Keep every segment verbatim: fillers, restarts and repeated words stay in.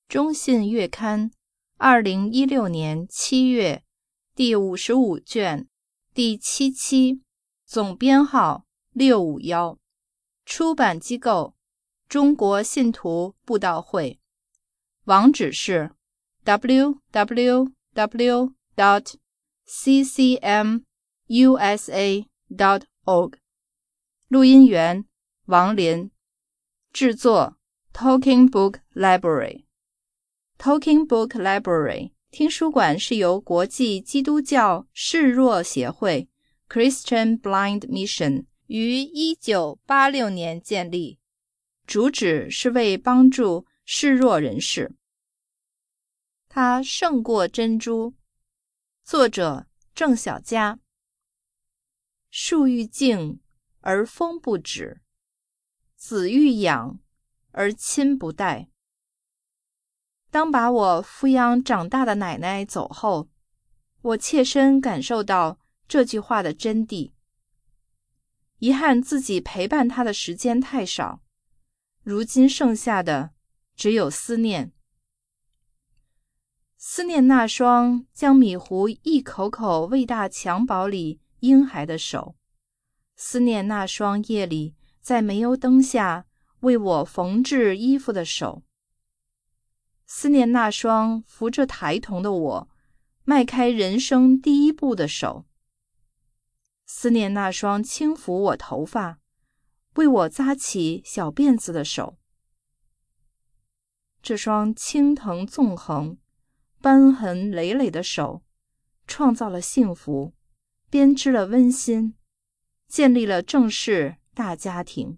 中信月刊二零一六年七月第五十五卷第七期，总编号六五一，出版机构中国信徒布道会，网址是 double-u double-u double-u 点 c c m u s a 点 org， 录音员王林，制作 Talking Book Library。Talking Book Library 听书馆是由国际基督教视弱协会 Christian Blind Mission 于一九八六年建立，主旨是为帮助视弱人士。它胜过珍珠。作者郑小佳。树欲静而风不止，子欲养而亲不待。当把我抚养长大的奶奶走后，我切身感受到这句话的真谛。遗憾自己陪伴她的时间太少，如今剩下的只有思念。思念那双将米糊一口口喂大襁褓里婴孩的手，思念那双夜里在煤油灯下为我缝制衣服的手，思念那双扶着孩童的我迈开人生第一步的手，思念那双轻抚我头发为我扎起小辫子的手。这双青藤纵横斑痕累累的手创造了幸福，编织了温馨，建立了正式大家庭。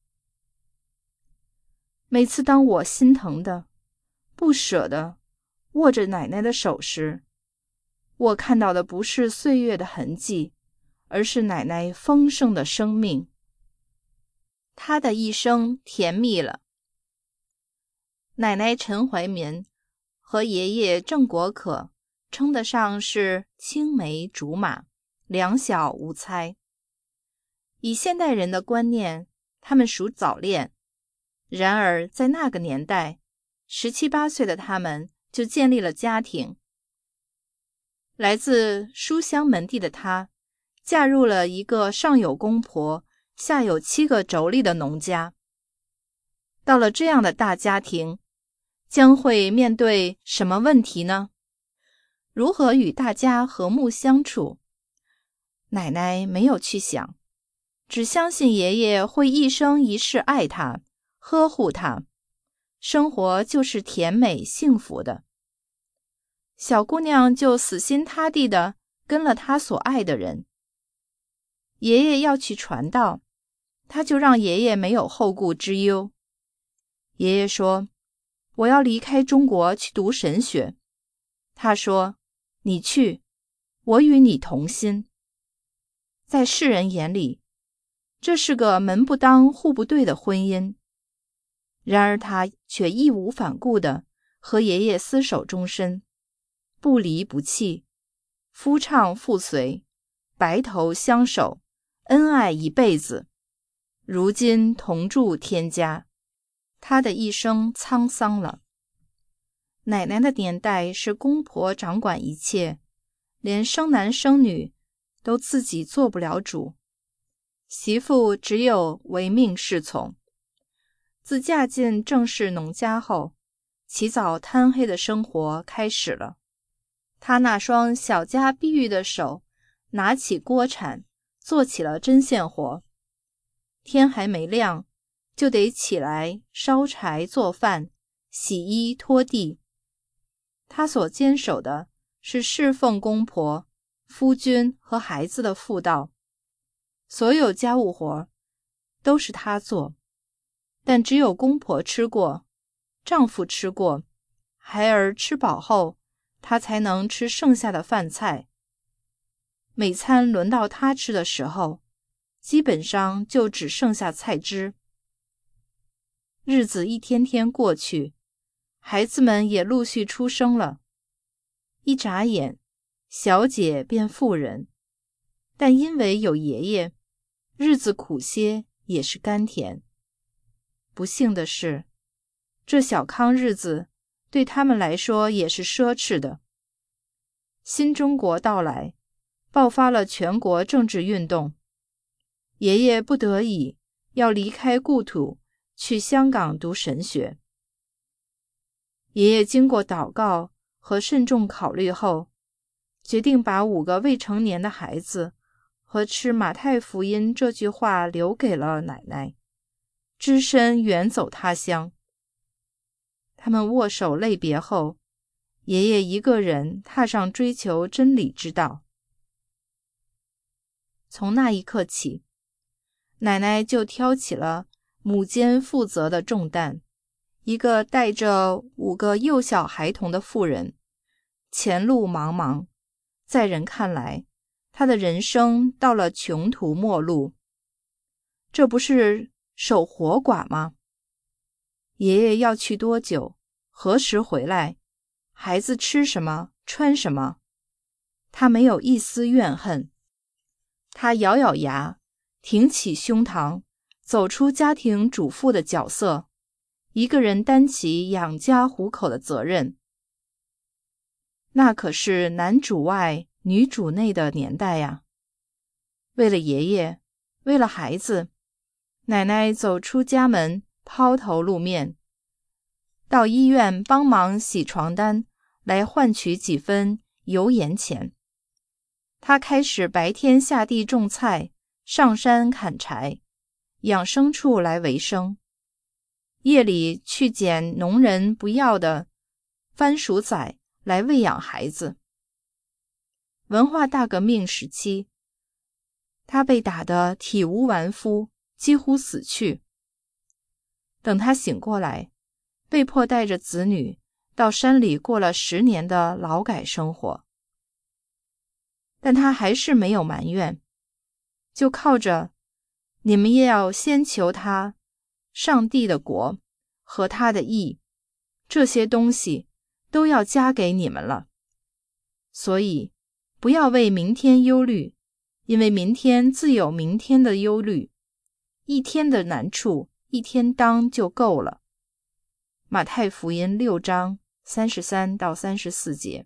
每次当我心疼的不舍的握着奶奶的手时，我看到的不是岁月的痕迹，而是奶奶丰盛的生命。她的一生甜蜜了。奶奶陈怀民和爷爷郑国可称得上是青梅竹马，两小无猜。以现代人的观念，他们属早恋，然而在那个年代，十七八岁的他们就建立了家庭。来自书香门第的她，嫁入了一个上有公婆，下有七个妯娌的农家。到了这样的大家庭，将会面对什么问题呢？如何与大家和睦相处？奶奶没有去想，只相信爷爷会一生一世爱她，呵护她，生活就是甜美幸福的。小姑娘就死心塌地地跟了她所爱的人。爷爷要去传道，她就让爷爷没有后顾之忧。爷爷说，我要离开中国去读神学。他说，你去，我与你同心。在世人眼里，这是个门不当户不对的婚姻。然而他却义无反顾地和爷爷厮守终身，不离不弃，夫唱妇随，白头相守，恩爱一辈子，如今同住天家。他的一生沧桑了。奶奶的年代是公婆掌管一切，连生男生女都自己做不了主，媳妇只有唯命是从。自嫁进郑氏农家后，起早贪黑的生活开始了。她那双小家碧玉的手拿起锅铲，做起了针线活。天还没亮就得起来烧柴做饭，洗衣拖地。他所坚守的是侍奉公婆、夫君和孩子的妇道，所有家务活都是他做，但只有公婆吃过，丈夫吃过，孩儿吃饱后，他才能吃剩下的饭菜。每餐轮到他吃的时候，基本上就只剩下菜汁。日子一天天过去，孩子们也陆续出生了。一眨眼，小姐变妇人，但因为有爷爷，日子苦些也是甘甜。不幸的是，这小康日子对他们来说也是奢侈的。新中国到来，爆发了全国政治运动，爷爷不得已要离开故土，去香港读神学。爷爷经过祷告和慎重考虑后，决定把五个未成年的孩子和吃马太福音这句话留给了奶奶，只身远走他乡。他们握手泪别后，爷爷一个人踏上追求真理之道。从那一刻起，奶奶就挑起了母兼负责的重担，一个带着五个幼小孩童的妇人，前路茫茫，在人看来，她的人生到了穷途末路。这不是守活寡吗？爷爷要去多久？何时回来？孩子吃什么？穿什么？他没有一丝怨恨。他咬咬牙，挺起胸膛，走出家庭主妇的角色，一个人担起养家糊口的责任。那可是男主外女主内的年代呀。为了爷爷，为了孩子，奶奶走出家门，抛头露面，到医院帮忙洗床单，来换取几分油盐钱。她开始白天下地种菜，上山砍柴，养牲畜来为生，夜里去捡农人不要的番薯仔来喂养孩子。文化大革命时期，他被打得体无完肤，几乎死去。等他醒过来，被迫带着子女到山里过了十年的劳改生活。但他还是没有埋怨，就靠着你们也要先求他上帝的国和他的义，这些东西都要加给你们了。所以不要为明天忧虑，因为明天自有明天的忧虑，一天的难处一天当就够了。马太福音六章三十三到三十四节。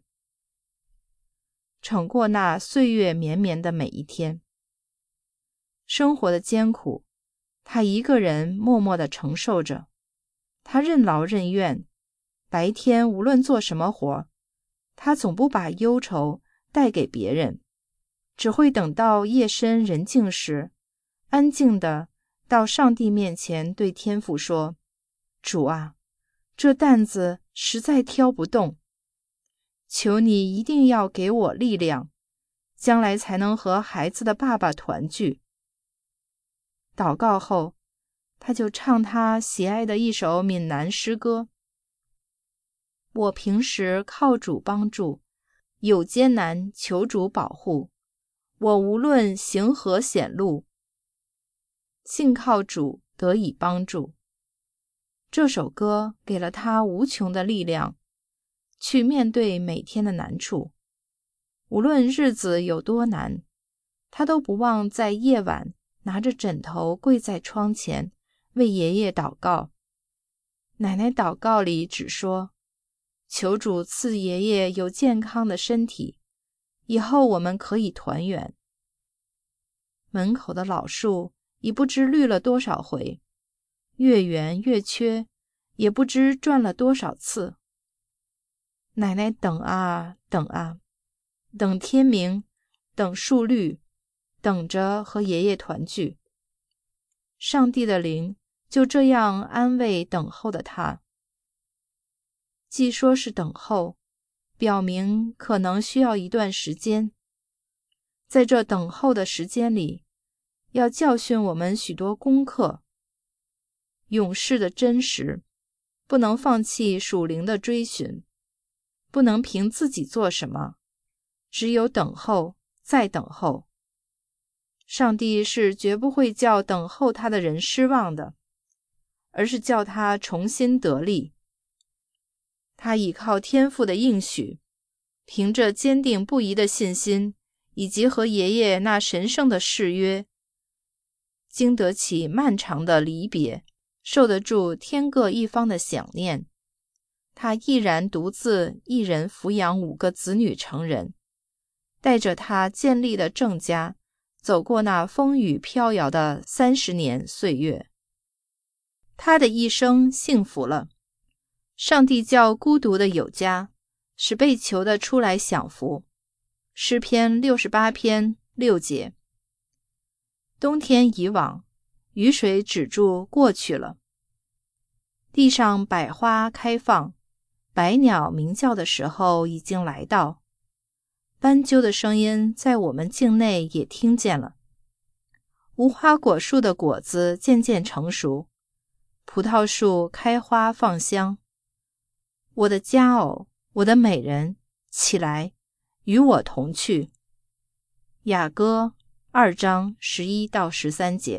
撑过那岁月绵绵的每一天，生活的艰苦，他一个人默默地承受着。他任劳任怨，白天无论做什么活，他总不把忧愁带给别人，只会等到夜深人静时，安静地到上帝面前对天父说：主啊，这担子实在挑不动，求你一定要给我力量，将来才能和孩子的爸爸团聚。祷告后，他就唱他喜爱的一首闽南诗歌：我平时靠主帮助，有艰难求主保护，我无论行何险路，信靠主得以帮助。这首歌给了他无穷的力量，去面对每天的难处。无论日子有多难，他都不忘在夜晚拿着枕头跪在窗前为爷爷祷告。奶奶祷告里只说：求主赐爷爷有健康的身体，以后我们可以团圆。门口的老树已不知绿了多少回，越圆越缺，也不知转了多少次。奶奶等啊等啊，等天明，等树绿，等着和爷爷团聚。上帝的灵就这样安慰等候的他。既说是等候，表明可能需要一段时间。在这等候的时间里，要教训我们许多功课。永世的真实，不能放弃属灵的追寻，不能凭自己做什么，只有等候，再等候。上帝是绝不会叫等候他的人失望的，而是叫他重新得力。他倚靠天父的应许，凭着坚定不移的信心，以及和爷爷那神圣的誓约，经得起漫长的离别，受得住天各一方的想念。 他毅然独自一人抚养五个子女成人，带着他建立的郑家走过那风雨飘摇的三十年岁月。他的一生幸福了。上帝叫孤独的有家，使被囚的出来享福。诗篇六十八篇六节。冬天已往，雨水止住过去了。地上百花开放，百鸟鸣叫的时候已经来到。斑鸠的声音在我们境内也听见了。无花果树的果子渐渐成熟，葡萄树开花放香。我的佳偶，我的美人，起来，与我同去。雅歌二章十一到十三节。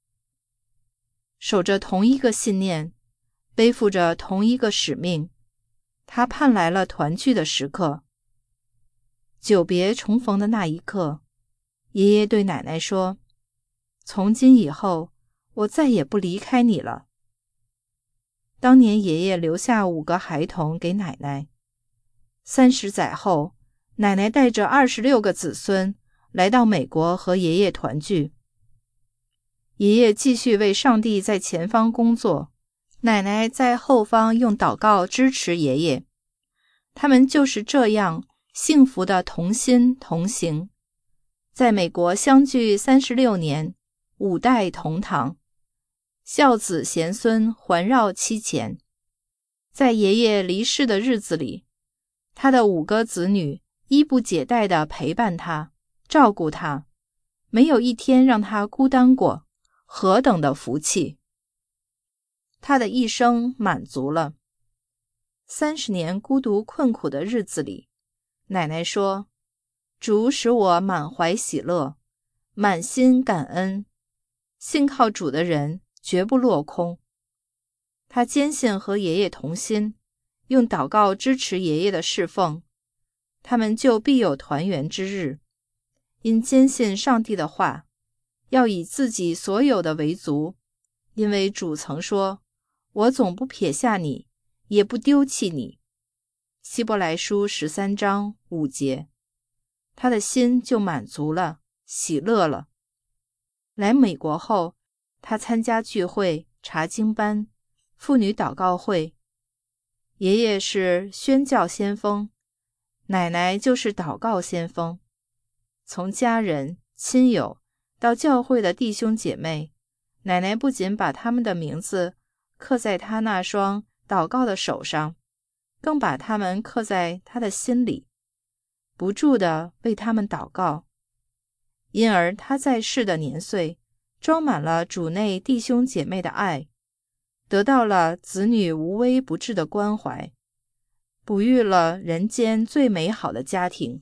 守着同一个信念，背负着同一个使命，他盼来了团聚的时刻。久别重逢的那一刻，爷爷对奶奶说：从今以后，我再也不离开你了。当年爷爷留下五个孩童给奶奶，三十载后，奶奶带着二十六个子孙来到美国和爷爷团聚。爷爷继续为上帝在前方工作，奶奶在后方用祷告支持爷爷。他们就是这样幸福的同心同行，在美国相聚三十六年，五代同堂，孝子贤孙环绕妻前。在爷爷离世的日子里，他的五个子女衣不解带地陪伴他，照顾他，没有一天让他孤单过，何等的福气！他的一生满足了。三十年孤独困苦的日子里，奶奶说：主使我满怀喜乐，满心感恩，信靠主的人绝不落空。他坚信和爷爷同心，用祷告支持爷爷的侍奉，他们就必有团圆之日。因坚信上帝的话，要以自己所有的为足，因为主曾说：我总不撇下你，也不丢弃你。希伯来书十三章五节。他的心就满足了，喜乐了。来美国后，他参加聚会、查经班、妇女祷告会。爷爷是宣教先锋，奶奶就是祷告先锋。从家人、亲友到教会的弟兄姐妹，奶奶不仅把他们的名字刻在他那双祷告的手上，更把他们刻在他的心里，不住地为他们祷告。因而他在世的年岁装满了主内弟兄姐妹的爱，得到了子女无微不至的关怀，哺育了人间最美好的家庭。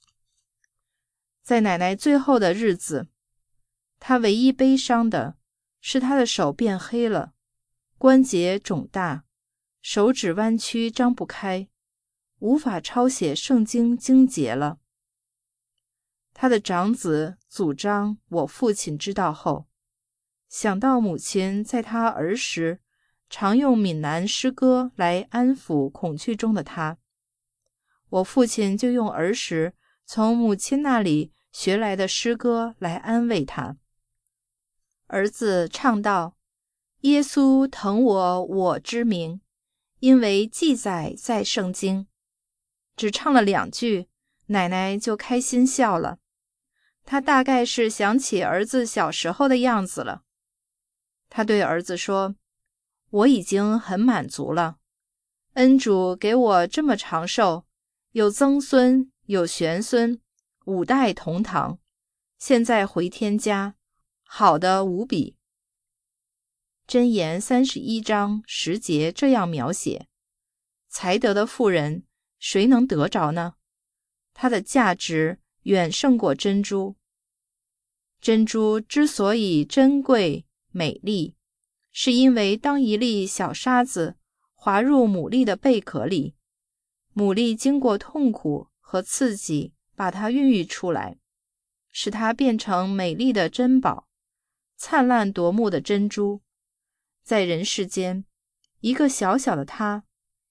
在奶奶最后的日子，她唯一悲伤的是她的手变黑了，关节肿大，手指弯曲张不开，无法抄写圣经经节了。他的长子祖章我父亲知道后，想到母亲在他儿时常用闽南诗歌来安抚恐惧中的他，我父亲就用儿时从母亲那里学来的诗歌来安慰他。儿子唱道：耶稣疼我我之名，因为记载在圣经。只唱了两句，奶奶就开心笑了。她大概是想起儿子小时候的样子了。她对儿子说：我已经很满足了，恩主给我这么长寿，有曾孙有玄孙，五代同堂，现在回天家，好的无比。箴言三十一章十节这样描写：才德的妇人，谁能得着呢？它的价值远胜过珍珠。珍珠之所以珍贵美丽，是因为当一粒小沙子滑入牡蛎的贝壳里，牡蛎经过痛苦和刺激把它孕育出来，使它变成美丽的珍宝，灿烂夺目的珍珠。在人世间，一个小小的它，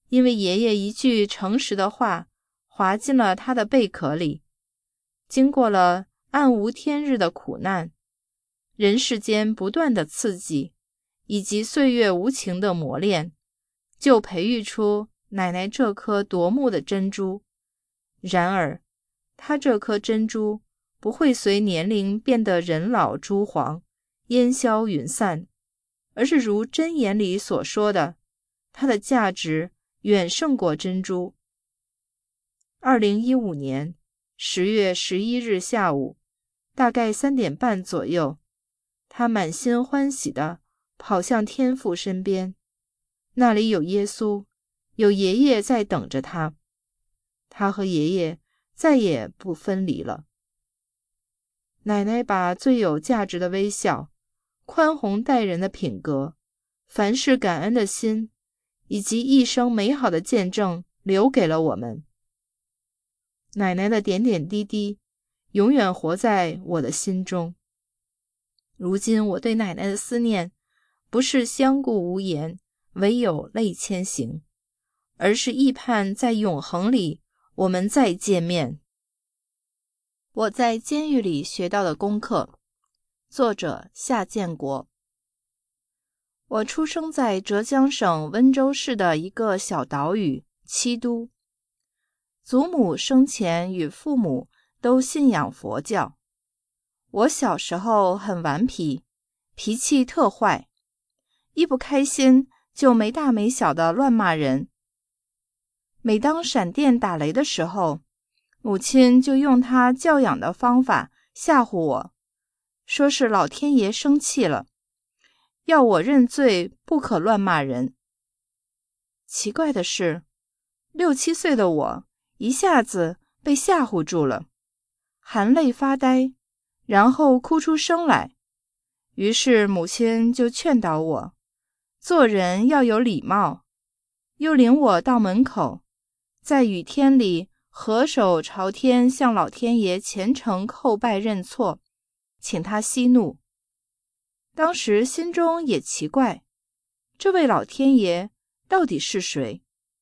因为爷爷一句诚实的话滑进了他的贝壳里。经过了暗无天日的苦难，人世间不断的刺激，以及岁月无情的磨练，就培育出奶奶这颗夺目的珍珠。然而，她这颗珍珠不会随年龄变得人老珠黄，烟消云散，而是如箴言里所说的，它的价值远胜过珍珠。二零一五年十月十一日下午，大概三点半左右，他满心欢喜地跑向天父身边，那里有耶稣，有爷爷在等着他，他和爷爷再也不分离了。奶奶把最有价值的微笑、宽宏待人的品格、凡事感恩的心，以及一生美好的见证留给了我们。奶奶的点点滴滴永远活在我的心中。如今我对奶奶的思念不是相顾无言，唯有泪千行，而是意盼在永恒里我们再见面。我在监狱里学到的功课，作者夏建国。我出生在浙江省温州市的一个小岛屿七都，祖母生前与父母都信仰佛教。我小时候很顽皮，脾气特坏，一不开心就没大没小的乱骂人。每当闪电打雷的时候，母亲就用她教养的方法吓唬我，说是老天爷生气了，要我认罪，不可乱骂人。奇怪的是，六七岁的我一下子被吓唬住了，含泪发呆，然后哭出声来。于是母亲就劝导我，做人要有礼貌，又领我到门口，在雨天里合手朝天向老天爷虔诚叩拜认错，请他息怒。当时心中也奇怪，这位老天爷到底是谁？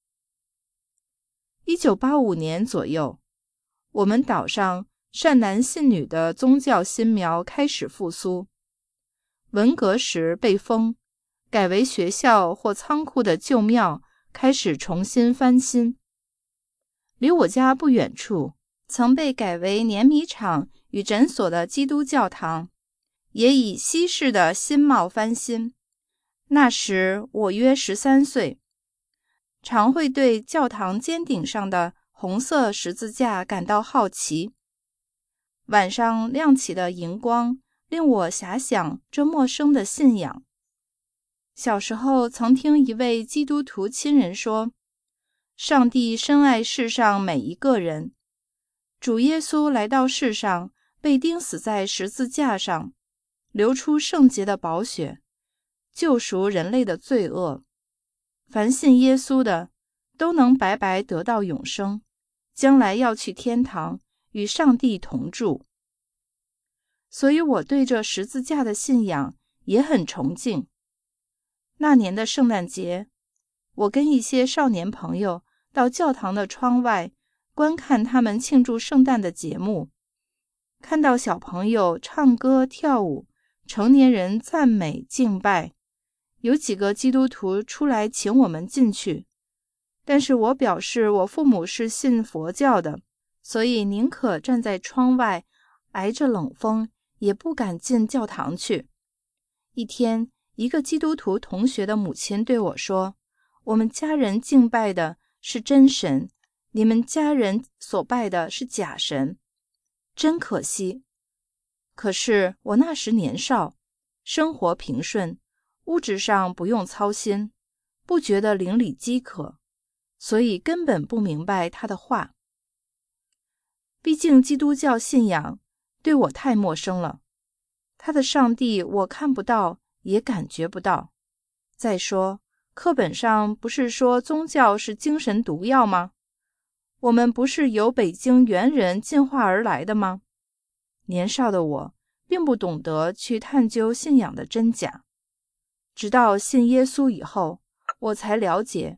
一九八五年左右，我们岛上善男信女的宗教新苗开始复苏。文革时被封，改为学校或仓库的旧庙开始重新翻新。离我家不远处，曾被改为碾米厂与诊所的基督教堂，也以西式的新貌翻新。那时我约十三岁，常会对教堂尖顶上的红色十字架感到好奇。晚上亮起的荧光令我遐想这陌生的信仰。小时候曾听一位基督徒亲人说，上帝深爱世上每一个人，主耶稣来到世上，被钉死在十字架上，流出圣洁的宝血，救赎人类的罪恶。凡信耶稣的，都能白白得到永生，将来要去天堂，与上帝同住。所以我对这十字架的信仰也很崇敬。那年的圣诞节，我跟一些少年朋友到教堂的窗外观看他们庆祝圣诞的节目，看到小朋友唱歌跳舞，成年人赞美敬拜，有几个基督徒出来请我们进去，但是我表示我父母是信佛教的，所以宁可站在窗外挨着冷风，也不敢进教堂去。一天，一个基督徒同学的母亲对我说，我们家人敬拜的是真神，你们家人所拜的是假神，真可惜。可是我那时年少，生活平顺，物质上不用操心，不觉得邻里饥渴，所以根本不明白他的话。毕竟基督教信仰对我太陌生了，他的上帝我看不到，也感觉不到。再说，课本上不是说宗教是精神毒药吗？我们不是由北京猿人进化而来的吗？年少的我并不懂得去探究信仰的真假，直到信耶稣以后，我才了解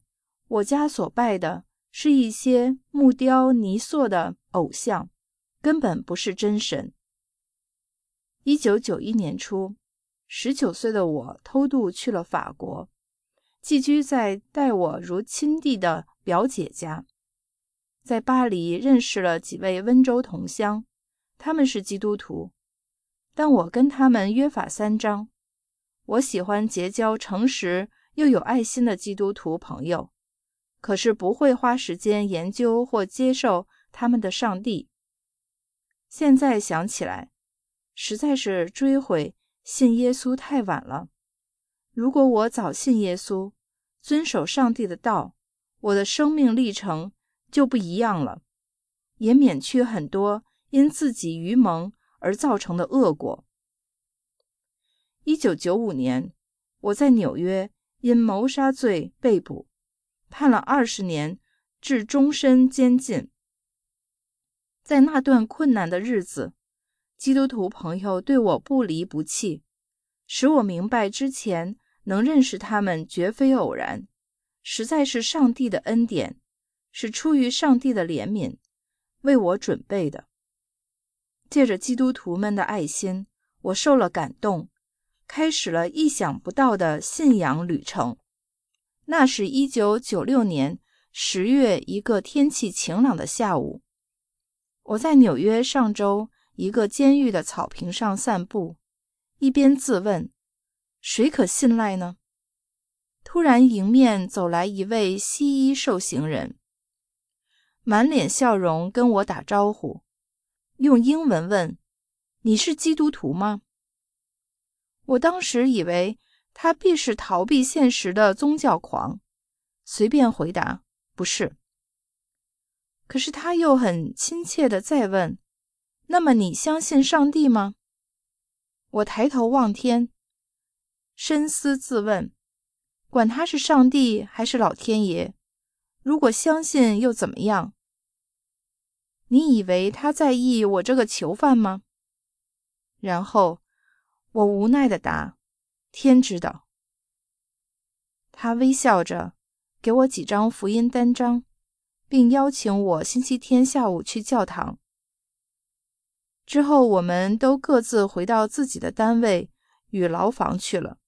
我家所拜的是一些木雕泥塑的偶像，根本不是真神。一九九一年初，十九岁的我偷渡去了法国，寄居在待我如亲弟的表姐家。在巴黎认识了几位温州同乡，他们是基督徒，但我跟他们约法三章。我喜欢结交诚实又有爱心的基督徒朋友，可是不会花时间研究或接受他们的上帝。现在想起来，实在是追悔信耶稣太晚了。如果我早信耶稣，遵守上帝的道，我的生命历程就不一样了，也免去很多因自己愚蒙而造成的恶果。一九九五年，我在纽约因谋杀罪被捕，判了二十年至终身监禁。在那段困难的日子，基督徒朋友对我不离不弃，使我明白之前能认识他们绝非偶然，实在是上帝的恩典，是出于上帝的怜悯为我准备的。借着基督徒们的爱心，我受了感动，开始了意想不到的信仰旅程。那是一九九六年十月一个天气晴朗的下午，我在纽约上周一个监狱的草坪上散步，一边自问，谁可信赖呢？突然迎面走来一位西医受刑人，满脸笑容跟我打招呼，用英文问，你是基督徒吗？我当时以为他必是逃避现实的宗教狂，随便回答，不是。可是他又很亲切地再问，那么你相信上帝吗？我抬头望天，深思自问，管他是上帝还是老天爷，如果相信又怎么样？你以为他在意我这个囚犯吗？然后我无奈地答，天知道。他微笑着给我几张福音单张，并邀请我星期天下午去教堂。之后我们都各自回到自己的单位与牢房去了。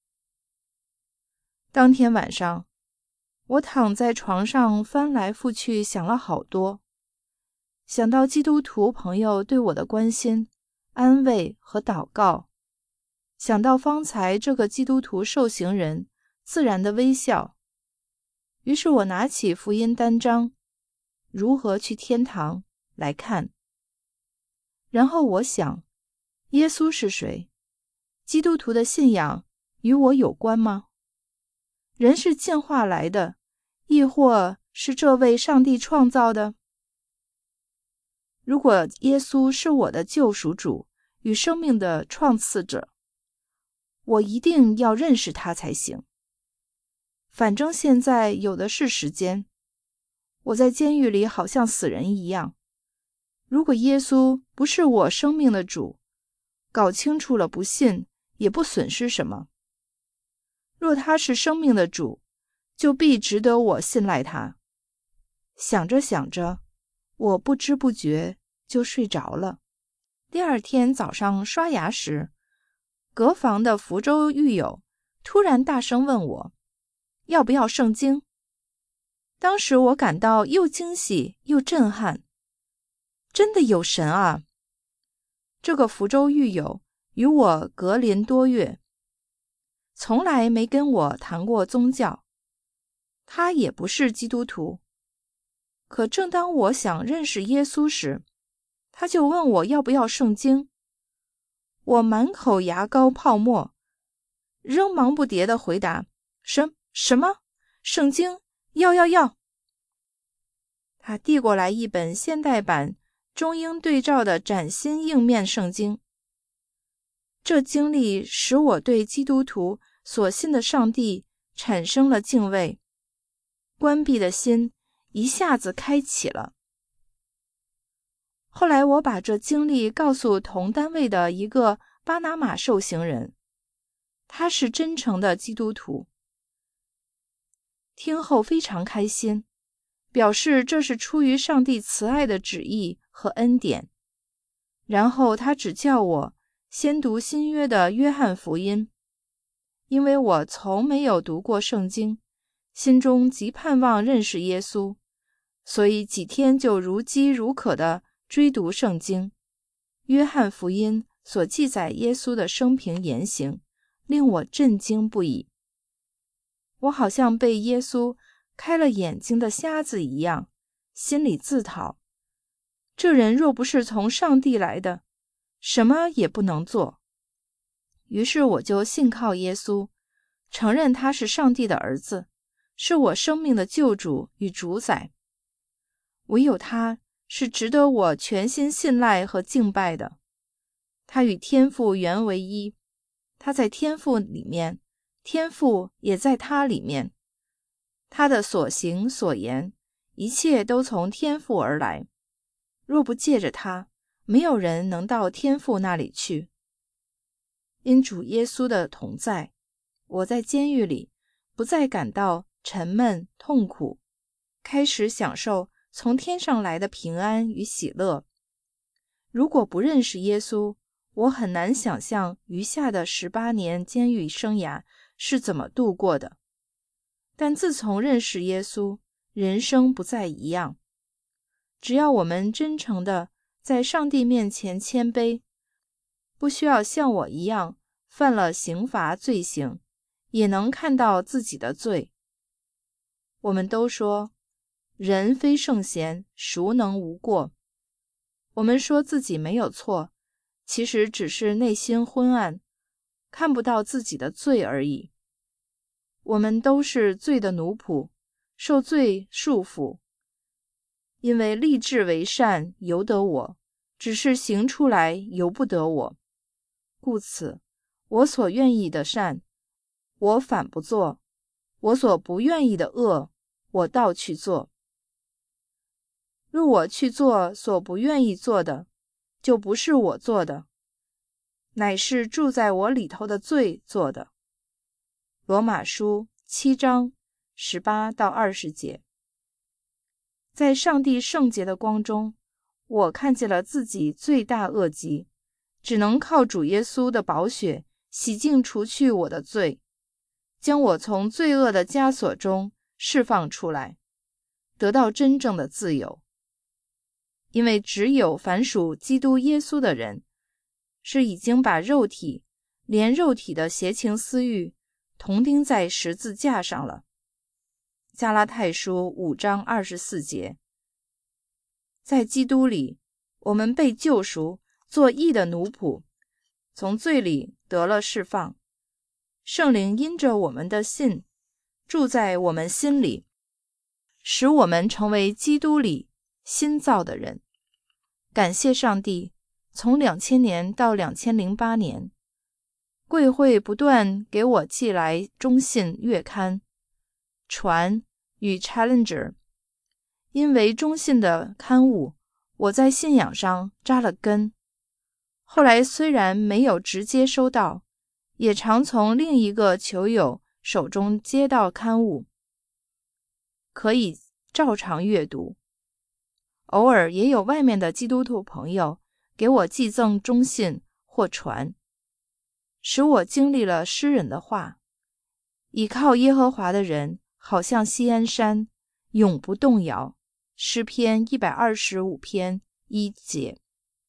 当天晚上，我躺在床上翻来覆去想了好多，想到基督徒朋友对我的关心、安慰和祷告，想到方才这个基督徒受刑人自然的微笑，于是我拿起福音单张，如何去天堂来看。然后我想，耶稣是谁？基督徒的信仰与我有关吗？人是进化来的，亦或是这位上帝创造的？如果耶稣是我的救赎主与生命的创赐者，我一定要认识他才行。反正现在有的是时间，我在监狱里好像死人一样。如果耶稣不是我生命的主，搞清楚了不信也不损失什么。若他是生命的主，就必值得我信赖他。想着想着，我不知不觉就睡着了。第二天早上刷牙时，隔房的福州狱友突然大声问我，要不要圣经？当时我感到又惊喜又震撼，真的有神啊！这个福州狱友与我隔邻多月，从来没跟我谈过宗教，他也不是基督徒。可正当我想认识耶稣时，他就问我要不要圣经。我满口牙膏泡沫，仍忙不迭地回答，什什么？圣经？要要要！他递过来一本现代版中英对照的崭新硬面圣经。这经历使我对基督徒所信的上帝产生了敬畏，关闭的心一下子开启了。后来我把这经历告诉同单位的一个巴拿马受刑人，他是真诚的基督徒。 听后非常开心，表示这是出于上帝慈爱的旨意和恩典。然后他只叫我先读新约的约翰福音，因为我从没有读过圣经，心中极盼望认识耶稣，所以几天就如饥如渴地追读圣经。约翰福音所记载耶稣的生平言行，令我震惊不已。我好像被耶稣开了眼睛的瞎子一样，心里自讨，这人若不是从上帝来的，什么也不能做。于是我就信靠耶稣，承认他是上帝的儿子，是我生命的救主与主宰。唯有他是值得我全心信赖和敬拜的。他与天父原为一，他在天父里面，天父也在他里面。他的所行所言，一切都从天父而来。若不借着他，没有人能到天父那里去。因主耶稣的同在，我在监狱里不再感到沉闷痛苦，开始享受从天上来的平安与喜乐。如果不认识耶稣，我很难想象余下的十八年监狱生涯是怎么度过的。但自从认识耶稣，人生不再一样。只要我们真诚地在上帝面前谦卑，不需要像我一样犯了刑罚罪行，也能看到自己的罪。我们都说，人非圣贤，孰能无过？我们说自己没有错，其实只是内心昏暗，看不到自己的罪而已。我们都是罪的奴仆，受罪束缚。因为立志为善由得我，只是行出来由不得我。故此，我所愿意的善，我反不做；我所不愿意的恶，我倒去做。若我去做所不愿意做的，就不是我做的，乃是住在我里头的罪做的。罗马书七章十八到二十节。在上帝圣洁的光中，我看见了自己罪大恶极，只能靠主耶稣的宝血洗净除去我的罪，将我从罪恶的枷锁中释放出来，得到真正的自由。因为只有凡属基督耶稣的人，是已经把肉体连肉体的邪情私欲同钉在十字架上了。加拉太书五章二十四节。在基督里，我们被救赎，做义的奴仆，从罪里得了释放。圣灵因着我们的信，住在我们心里，使我们成为基督里新造的人。感谢上帝，从两千年到两千零八年，贵会不断给我寄来中信月刊、传与 Challenger。 因为中信的刊物，我在信仰上扎了根。后来虽然没有直接收到，也常从另一个球友手中接到刊物，可以照常阅读。偶尔也有外面的基督徒朋友给我寄赠中信或传，使我经历了诗人的话：倚靠耶和华的人好像锡安山，永不动摇。诗篇一百二十五篇一节。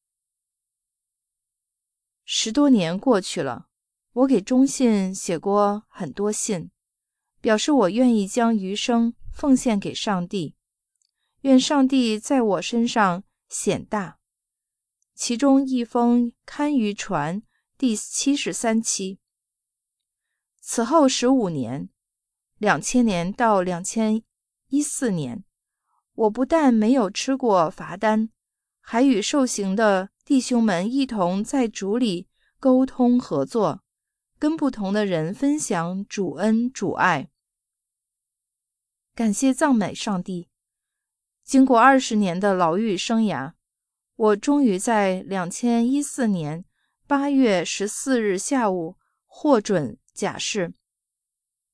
十多年过去了，我给中信写过很多信，表示我愿意将余生奉献给上帝，愿上帝在我身上显大。其中一封刊于传第七十三期。此后十五年，两千年到两千一四年，我不但没有吃过罚单，还与受刑的弟兄们一同在主里沟通合作，跟不同的人分享主恩主爱。感谢赞美上帝，经过二十年的牢狱生涯，我终于在两千一四年八月十四日下午获准假释。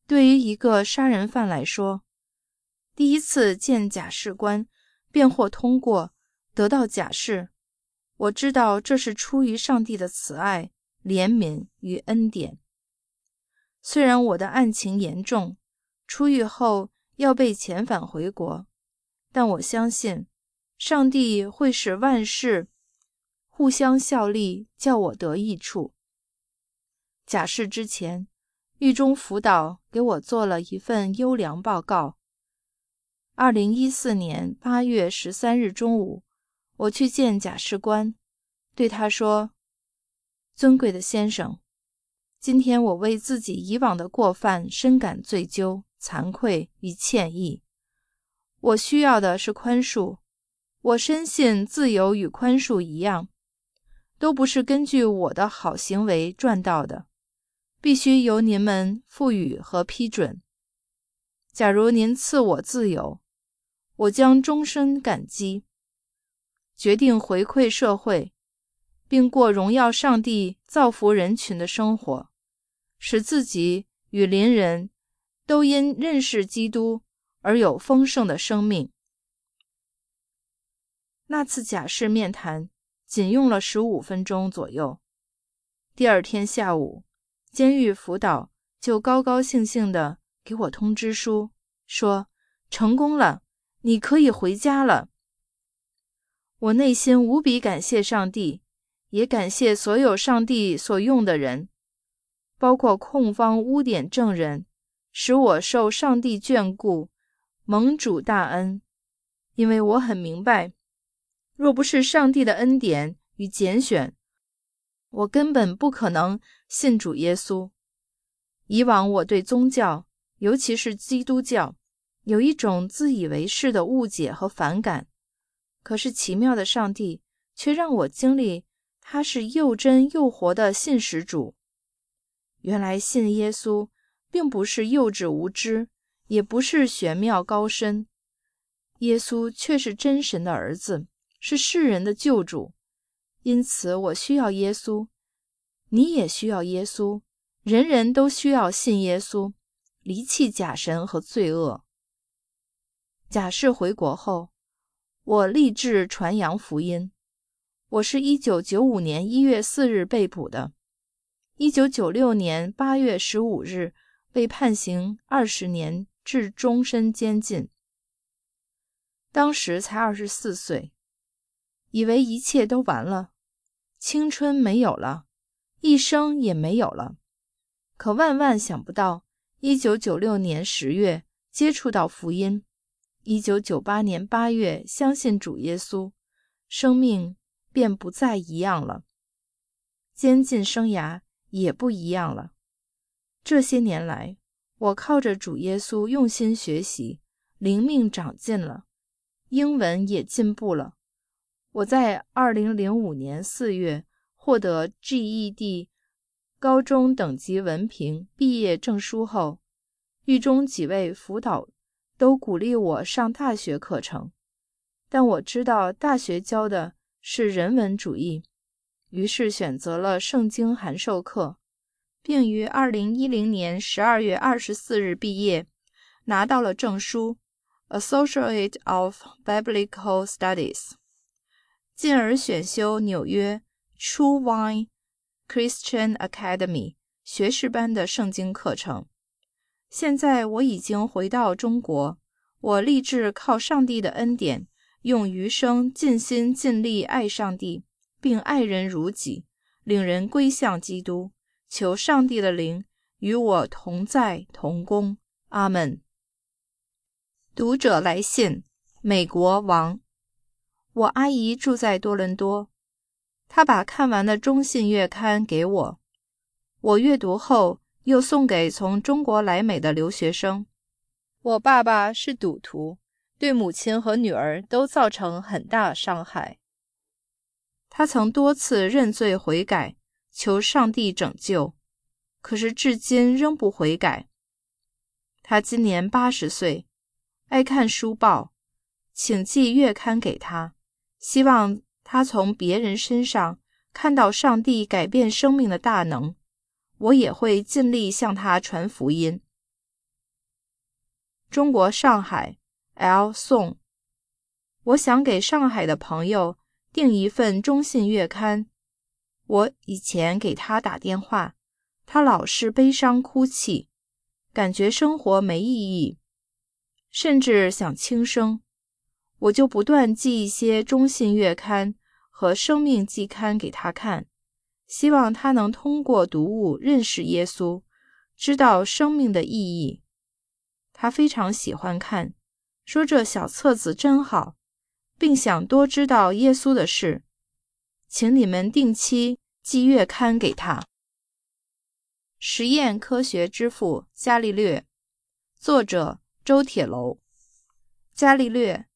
对于一个杀人犯来说，第一次见假释官辩获通过，得到假释，我知道这是出于上帝的慈爱、怜悯与恩典。虽然我的案情严重，出狱后要被遣返回国，但我相信上帝会使万事互相效力，叫我得益处。假释之前，狱中辅导给我做了一份优良报告。二零一四年八月十三日中午，我去见假释官，对他说：尊贵的先生，今天我为自己以往的过犯深感罪疚、惭愧与歉意。我需要的是宽恕，我深信自由与宽恕一样，都不是根据我的好行为赚到的，必须由您们赋予和批准。假如您赐我自由，我将终身感激，决定回馈社会，并过荣耀上帝、造福人群的生活，使自己与邻人都因认识基督而有丰盛的生命。那次假释面谈仅用了十五分钟左右。第二天下午，监狱辅导就高高兴兴地给我通知书，说成功了，你可以回家了。我内心无比感谢上帝，也感谢所有上帝所用的人，包括控方污点证人，使我受上帝眷顾，蒙主大恩。因为我很明白，若不是上帝的恩典与拣选，我根本不可能信主耶稣。以往我对宗教，尤其是基督教，有一种自以为是的误解和反感，可是奇妙的上帝却让我经历他是又真又活的信实主。原来信耶稣并不是幼稚无知，也不是玄妙高深，耶稣却是真神的儿子，是世人的救主。因此我需要耶稣，你也需要耶稣，人人都需要信耶稣，离弃假神和罪恶。假释回国后，我立志传扬福音。我是一九九五年一月四日被捕的，一九九六年八月十五日被判刑二十年至终身监禁。当时才二十四岁，以为一切都完了，青春没有了，一生也没有了。可万万想不到，一九九六年十月接触到福音，一九九八年八月相信主耶稣，生命便不再一样了，监禁生涯也不一样了。这些年来，我靠着主耶稣用心学习，灵命长进了，英文也进步了。我在二零零五年四月获得 G E D 高中等级文凭毕业证书后，狱中几位辅导都鼓励我上大学课程，但我知道大学教的是人文主义，于是选择了圣经函授课，并于二零一零年十二月二十四日毕业，拿到了证书 Associate of Biblical Studies， 进而选修纽约 True Vine Christian Academy 学士班的圣经课程。现在我已经回到中国，我立志靠上帝的恩典，用余生尽心尽力爱上帝，并爱人如己，领人归向基督。求上帝的灵与我同在同工。阿们。读者来信，美国王。我阿姨住在多伦多，她把看完的中信月刊给我，我阅读后又送给从中国来美的留学生。我爸爸是赌徒，对母亲和女儿都造成很大伤害。他曾多次认罪悔改，求上帝拯救，可是至今仍不悔改。他今年八十岁，爱看书报，请寄月刊给他，希望他从别人身上看到上帝改变生命的大能。我也会尽力向他传福音。 中国上海 L 宋。我想给上海的朋友订一份中信月刊。我以前给他打电话，他老是悲伤哭泣，感觉生活没意义，甚至想轻生。我就不断寄一些中信月刊和生命季刊给他看，希望他能通过读物认识耶稣，知道生命的意义。他非常喜欢看，说这小册子真好，并想多知道耶稣的事，请你们定期寄月刊给他。实验科学之父伽利略，作者周铁楼。伽利略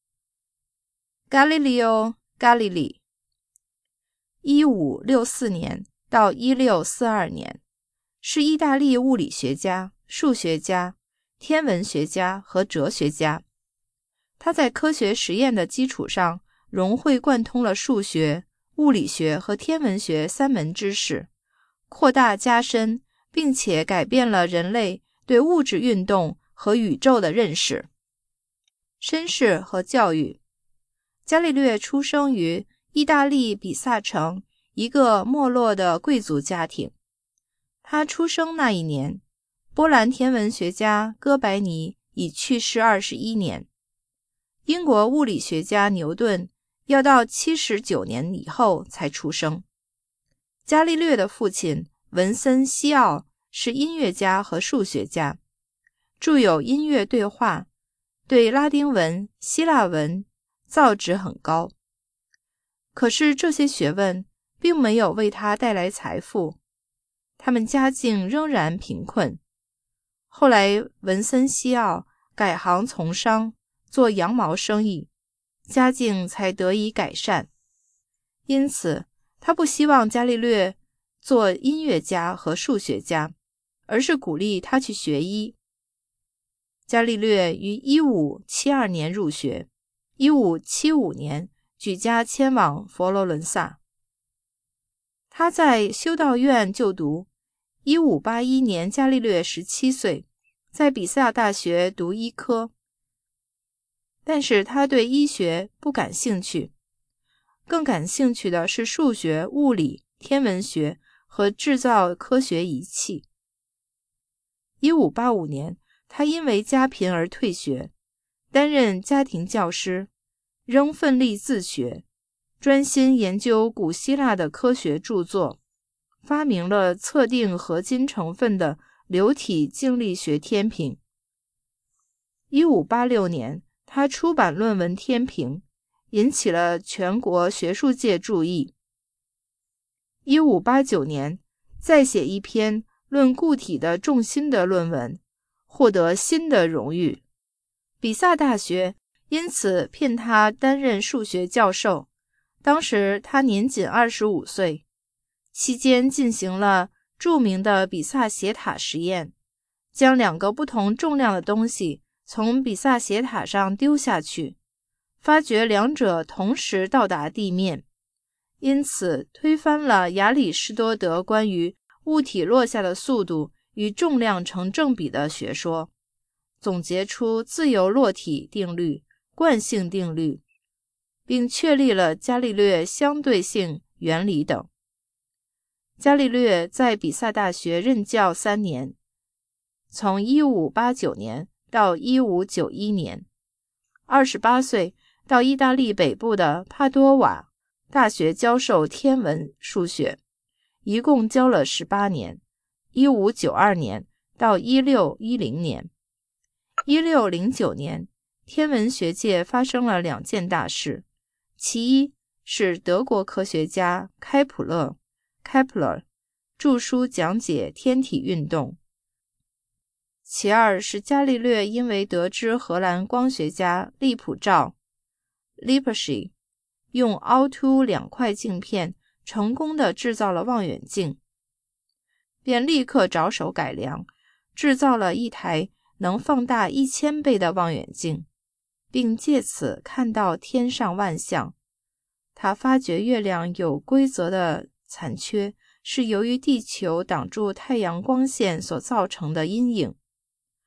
Galileo Galilei 一五六四年到一六四二年，是意大利物理学家、数学家、天文学家和哲学家。他在科学实验的基础上融会贯通了数学、物理学和天文学三门知识，扩大加深，并且改变了人类对物质运动和宇宙的认识。身世和教育。伽利略出生于意大利比萨城一个没落的贵族家庭。他出生那一年，波兰天文学家哥白尼已去世二十一年。英国物理学家牛顿要到七十九年以后才出生。伽利略的父亲文森西奥是音乐家和数学家，著有音乐对话，对拉丁文、希腊文造诣很高。可是这些学问并没有为他带来财富，他们家境仍然贫困。后来文森西奥改行从商，做羊毛生意，家境才得以改善。因此他不希望伽利略做音乐家和数学家，而是鼓励他去学医。伽利略于一五七二年入学，一五七五年举家迁往佛罗伦萨。他在修道院就读，一五八一年伽利略十七岁，在比萨大学读医科。但是他对医学不感兴趣，更感兴趣的是数学、物理、天文学和制造科学仪器。一五八五年，他因为家贫而退学，担任家庭教师，仍奋力自学，专心研究古希腊的科学著作，发明了测定合金成分的流体静力学天平。一五八六年，他出版论文《天平》，引起了全国学术界注意。一五八九年，再写一篇论固体的重心的论文，获得新的荣誉。比萨大学因此聘他担任数学教授，当时他年仅二十五岁。期间进行了著名的比萨斜塔实验，将两个不同重量的东西从比萨斜塔上丢下去，发觉两者同时到达地面，因此推翻了亚里士多德关于物体落下的速度与重量成正比的学说，总结出自由落体定律、惯性定律，并确立了伽利略相对性原理等。伽利略在比萨大学任教三年，从一五八九年到一五九一年，二十八岁到意大利北部的帕多瓦大学教授天文数学，一共教了十八年，一五九二年到一六一零年。一六零九年，天文学界发生了两件大事，其一是德国科学家开普勒 Kepler 著书讲解天体运动，其二是伽利略因为得知荷兰光学家利普照 Lippershey 用凹凸两块镜片成功地制造了望远镜，便立刻着手改良，制造了一台能放大一千倍的望远镜，并借此看到天上万象。他发觉月亮有规则的残缺是由于地球挡住太阳光线所造成的阴影。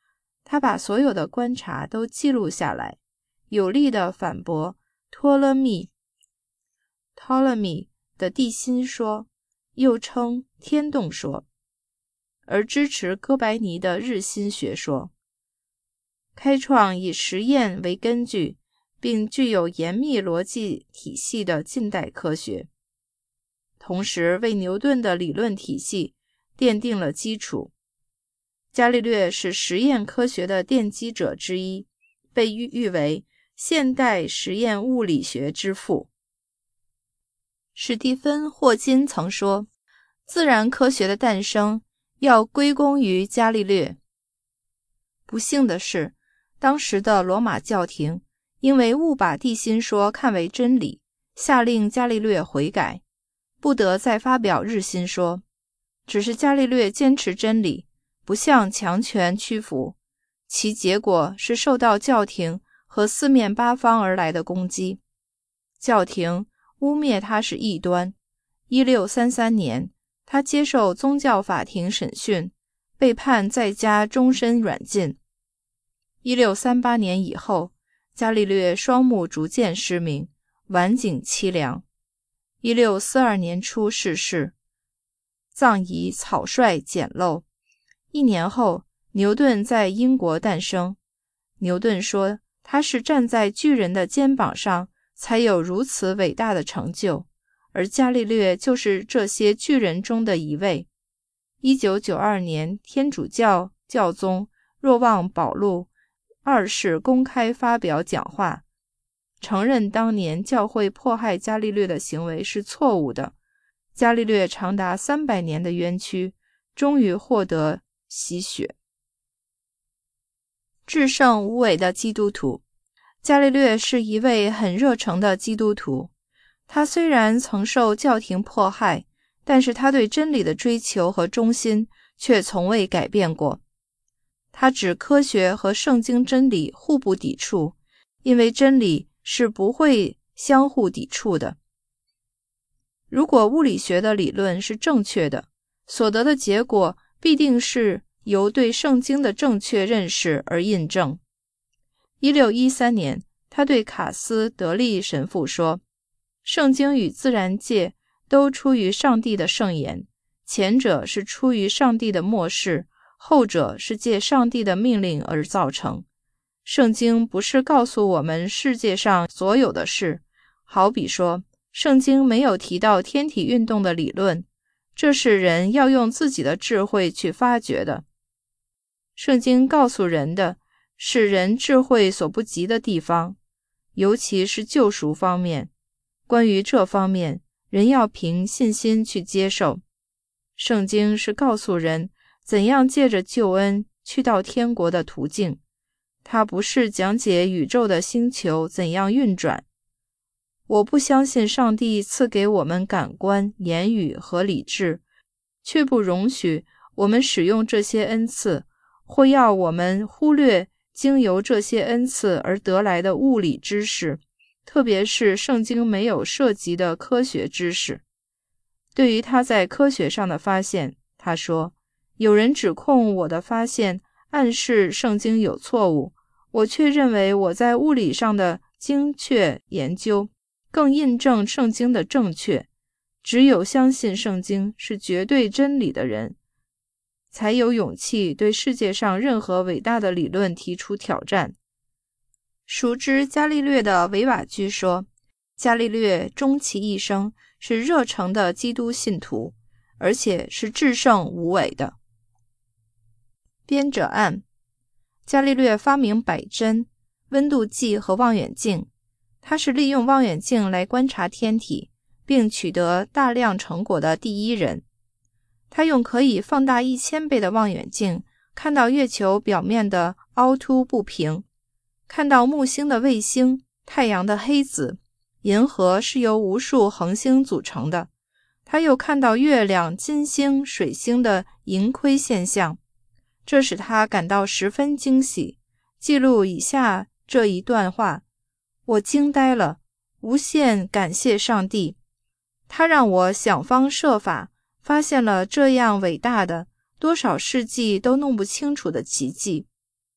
他把所有的观察都记录下来，有力地反驳托勒密 Ptolemy 的地心说，又称天动说，而支持哥白尼的日心学说，开创以实验为根据并具有严密逻辑体系的近代科学，同时为牛顿的理论体系奠定了基础。伽利略是实验科学的奠基者之一，被誉为现代实验物理学之父。史蒂芬·霍金曾说，自然科学的诞生要归功于伽利略。不幸的是，当时的罗马教廷因为误把地心说看为真理，下令伽利略悔改，不得再发表日心说。只是伽利略坚持真理，不向强权屈服，其结果是受到教廷和四面八方而来的攻击。教廷污蔑他是异端。一六三三年，他接受宗教法庭审讯，被判在家终身软禁。一六三八年以后，伽利略双目逐渐失明，晚景凄凉。一六四二年初逝世，葬仪草率简陋。一年后，牛顿在英国诞生。牛顿说，他是站在巨人的肩膀上才有如此伟大的成就，而伽利略就是这些巨人中的一位。一九九二年，天主教教宗若望保禄二世公开发表讲话，承认当年教会迫害伽利略的行为是错误的。伽利略长达三百年的冤屈终于获得洗雪。至圣无伪的基督徒，伽利略是一位很热诚的基督徒。他虽然曾受教廷迫害，但是他对真理的追求和忠心却从未改变过。他指科学和圣经真理互不抵触，因为真理是不会相互抵触的。如果物理学的理论是正确的，所得的结果必定是由对圣经的正确认识而印证。一六一三年，他对卡斯德利神父说，圣经与自然界都出于上帝的圣言，前者是出于上帝的默示，后者是借上帝的命令而造成。圣经不是告诉我们世界上所有的事，好比说，圣经没有提到天体运动的理论，这是人要用自己的智慧去发掘的。圣经告诉人的是人智慧所不及的地方，尤其是救赎方面。关于这方面，人要凭信心去接受。圣经是告诉人怎样借着救恩去到天国的途径，它不是讲解宇宙的星球怎样运转。我不相信上帝赐给我们感官、言语和理智，却不容许我们使用这些恩赐，或要我们忽略经由这些恩赐而得来的物理知识，特别是圣经没有涉及的科学知识。对于他在科学上的发现，他说，有人指控我的发现暗示圣经有错误，我却认为我在物理上的精确研究更印证圣经的正确。只有相信圣经是绝对真理的人，才有勇气对世界上任何伟大的理论提出挑战。熟知伽利略的维瓦居说，伽利略终其一生是热诚的基督信徒，而且是至圣无伪的。编者按：伽利略发明摆针、温度计和望远镜，他是利用望远镜来观察天体并取得大量成果的第一人。他用可以放大一千倍的望远镜看到月球表面的凹凸不平，看到木星的卫星、太阳的黑子，银河是由无数恒星组成的。他又看到月亮、金星、水星的盈亏现象，这使他感到十分惊喜。记录以下这一段话：我惊呆了，无限感谢上帝，他让我想方设法发现了这样伟大的、多少世纪都弄不清楚的奇迹。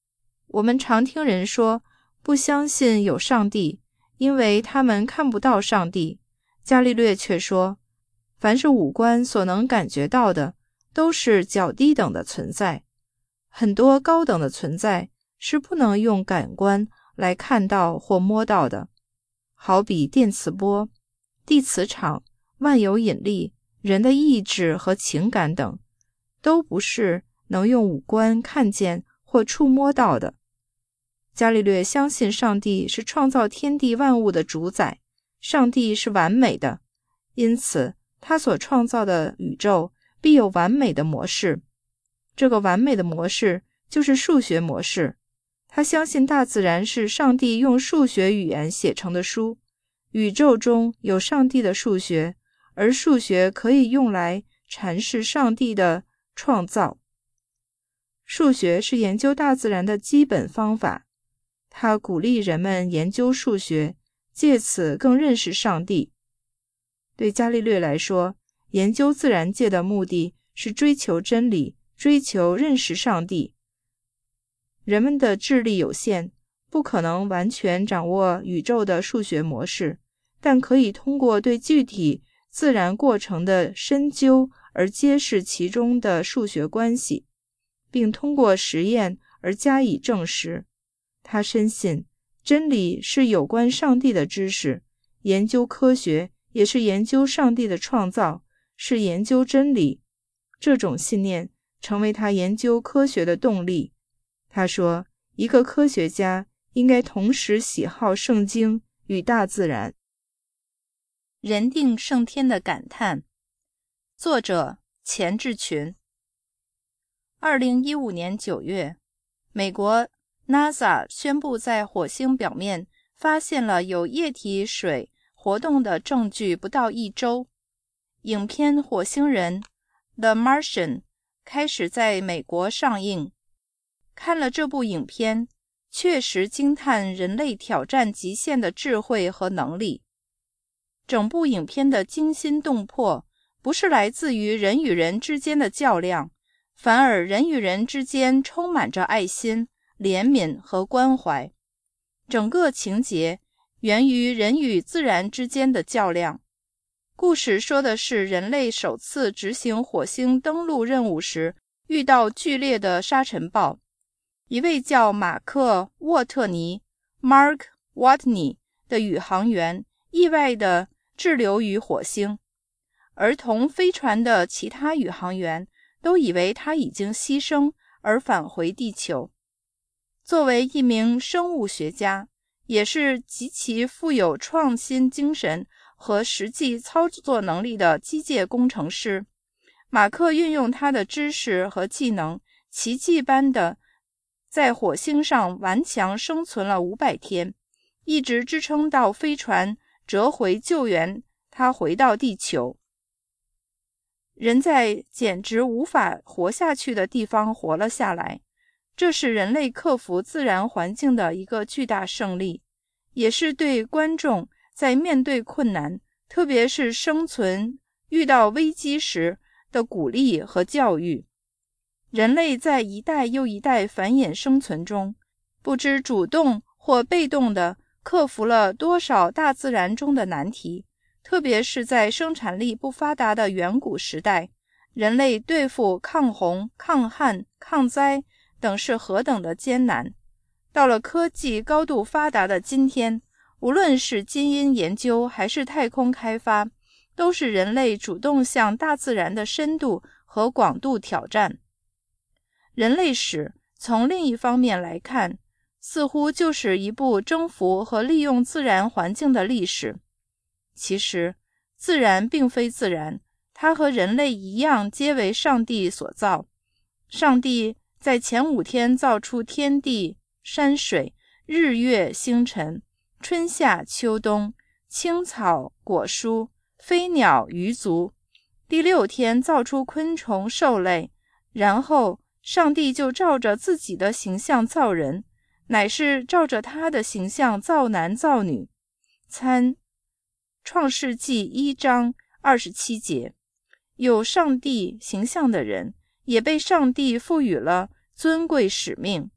我们常听人说不相信有上帝，因为他们看不到上帝。伽利略却说，凡是五官所能感觉到的，都是较低等的存在。很多高等的存在是不能用感官来看到或摸到的，好比电磁波、地磁场、万有引力、人的意志和情感等，都不是能用五官看见或触摸到的。伽利略相信上帝是创造天地万物的主宰，上帝是完美的，因此他所创造的宇宙必有完美的模式。这个完美的模式就是数学模式。他相信大自然是上帝用数学语言写成的书，宇宙中有上帝的数学，而数学可以用来阐释上帝的创造。数学是研究大自然的基本方法，他鼓励人们研究数学，借此更认识上帝。对伽利略来说，研究自然界的目的是追求真理，追求认识上帝。人们的智力有限，不可能完全掌握宇宙的数学模式，但可以通过对具体自然过程的深究而揭示其中的数学关系，并通过实验而加以证实。他深信，真理是有关上帝的知识，研究科学也是研究上帝的创造，是研究真理。这种信念成为他研究科学的动力。他说，一个科学家应该同时喜好圣经与大自然。人定胜天的感叹，作者钱志群。二零一五年九月，美国 NASA 宣布在火星表面发现了有液体水活动的证据不到一周。影片《火星人》The Martian 开始在美国上映。看了这部影片，确实惊叹人类挑战极限的智慧和能力。整部影片的惊心动魄，不是来自于人与人之间的较量，反而人与人之间充满着爱心、怜悯和关怀。整个情节源于人与自然之间的较量。故事说的是人类首次执行火星登陆任务时遇到剧烈的沙尘暴。一位叫马克·沃特尼 Mark Watney 的宇航员意外地滞留于火星，而同飞船的其他宇航员都以为他已经牺牲而返回地球。作为一名生物学家，也是极其富有创新精神和实际操作能力的机械工程师，马克运用他的知识和技能，奇迹般的在火星上顽强生存了五百天，一直支撑到飞船折回救援他回到地球。人在简直无法活下去的地方活了下来，这是人类克服自然环境的一个巨大胜利，也是对观众在面对困难，特别是生存遇到危机时的鼓励和教育。人类在一代又一代繁衍生存中，不知主动或被动地克服了多少大自然中的难题，特别是在生产力不发达的远古时代，人类对付抗洪、抗旱、抗灾等是何等的艰难。到了科技高度发达的今天，无论是基因研究还是太空开发，都是人类主动向大自然的深度和广度挑战。人类史从另一方面来看，似乎就是一部征服和利用自然环境的历史。其实，自然并非自然，它和人类一样皆为上帝所造。上帝在前五天造出天地、山水、日月星辰、春夏秋冬、青草果蔬、飞鸟鱼族，第六天造出昆虫兽类，然后上帝就照着自己的形象造人，乃是照着他的形象造男造女。参创世纪一章二十七节。有上帝形象的人也被上帝赋予了尊贵使命，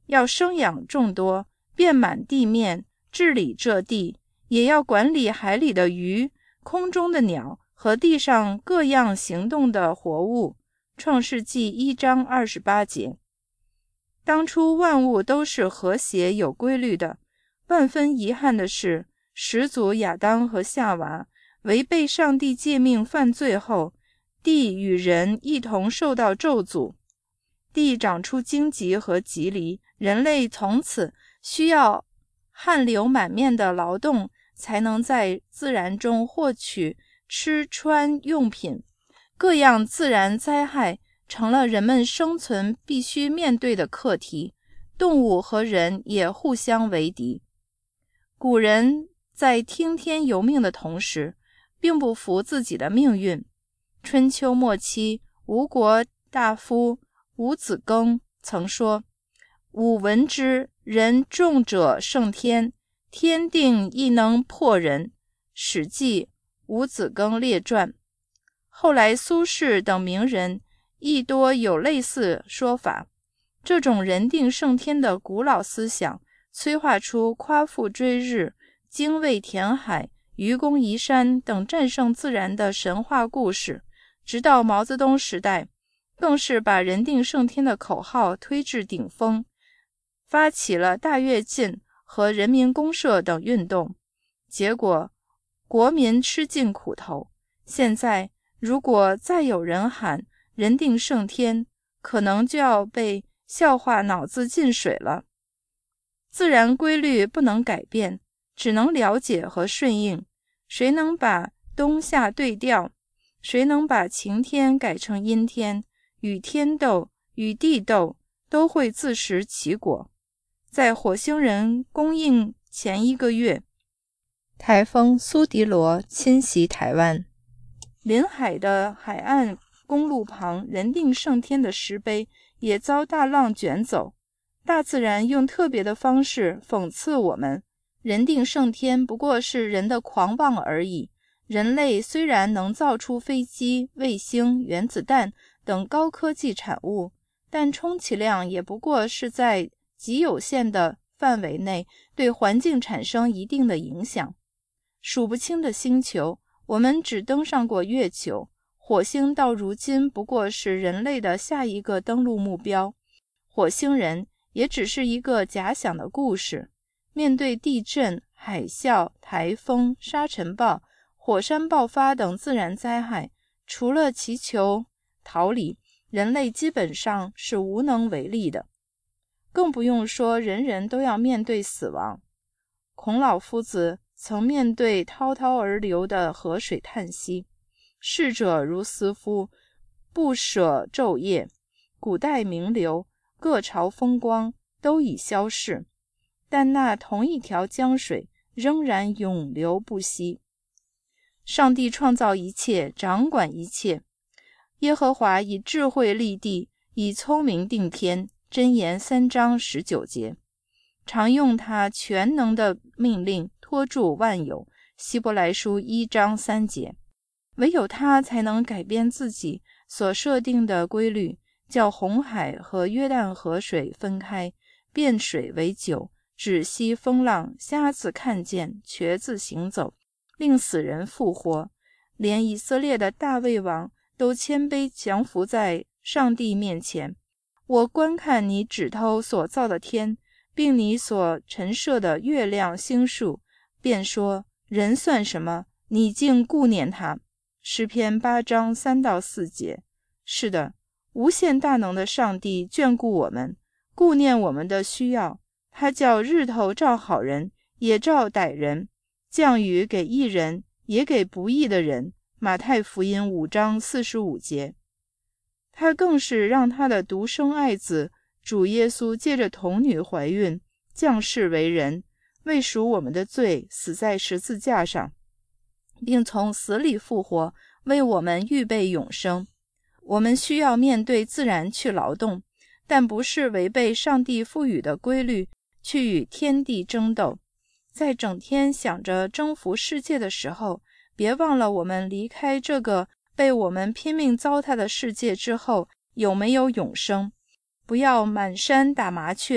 要生养众多，遍满地面，治理这地，也要管理海里的鱼，空中的鸟和地上各样行动的活物。创世纪一章二十八节。当初万物都是和谐有规律的，万分遗憾的是，始祖亚当和夏娃违背上帝诫命犯罪后，地与人一同受到咒诅，地长出荆棘和棘藜，人类从此需要汗流满面的劳动，才能在自然中获取吃穿用品。各样自然灾害成了人们生存必须面对的课题，动物和人也互相为敌。古人在听天由命的同时，并不服自己的命运。春秋末期，吴国大夫伍子庚曾说：“吾闻之，人众者胜天，天定亦能破人。”史记伍子庚列传。后来苏轼等名人亦多有类似说法。这种人定胜天的古老思想，催化出夸父追日、精卫填海、愚公移山等战胜自然的神话故事，直到毛泽东时代，更是把人定胜天的口号推至顶峰，发起了大跃进和人民公社等运动，结果国民吃尽苦头。现在如果再有人喊人定胜天，可能就要被笑话脑子进水了。自然规律不能改变，只能了解和顺应。谁能把冬夏对调？谁能把晴天改成阴天？与天斗，与地斗，都会自食其果。在火星人公映前一个月，台风苏迪罗侵袭台湾，临海的海岸公路旁人定胜天的石碑也遭大浪卷走。大自然用特别的方式讽刺我们，人定胜天不过是人的狂妄而已。人类虽然能造出飞机、卫星、原子弹等高科技产物，但充其量也不过是在极有限的范围内对环境产生一定的影响。数不清的星球，我们只登上过月球，火星到如今不过是人类的下一个登陆目标。火星人也只是一个假想的故事。面对地震、海啸、台风、沙尘暴、火山爆发等自然灾害，除了祈求逃离，人类基本上是无能为力的。更不用说人人都要面对死亡。孔老夫子曾面对滔滔而流的河水叹息：逝者如斯夫，不舍昼夜。古代名流、各朝风光都已消逝，但那同一条江水仍然永流不息。上帝创造一切，掌管一切。耶和华以智慧立地，以聪明定天。箴言三章十九节。常用他全能的命令托住万有。希伯来书一章三节。唯有他才能改变自己所设定的规律，叫红海和约旦河水分开，变水为酒，止息风浪，瞎子看见，瘸子行走，令死人复活。连以色列的大卫王都谦卑降服在上帝面前。我观看你指头所造的天，并你所陈设的月亮星数，便说：人算什么？你竟顾念他。诗篇八章三到四节。是的，无限大能的上帝眷顾我们，顾念我们的需要。他叫日头照好人，也照歹人，降雨给义人，也给不义的人。马太福音五章四十五节。他更是让他的独生爱子主耶稣借着童女怀孕，降世为人，为赎我们的罪，死在十字架上，并从死里复活，为我们预备永生。我们需要面对自然去劳动，但不是违背上帝赋予的规律去与天地争斗。在整天想着征服世界的时候，别忘了我们离开这个被我们拼命糟蹋的世界之后有没有永生。不要满山打麻雀，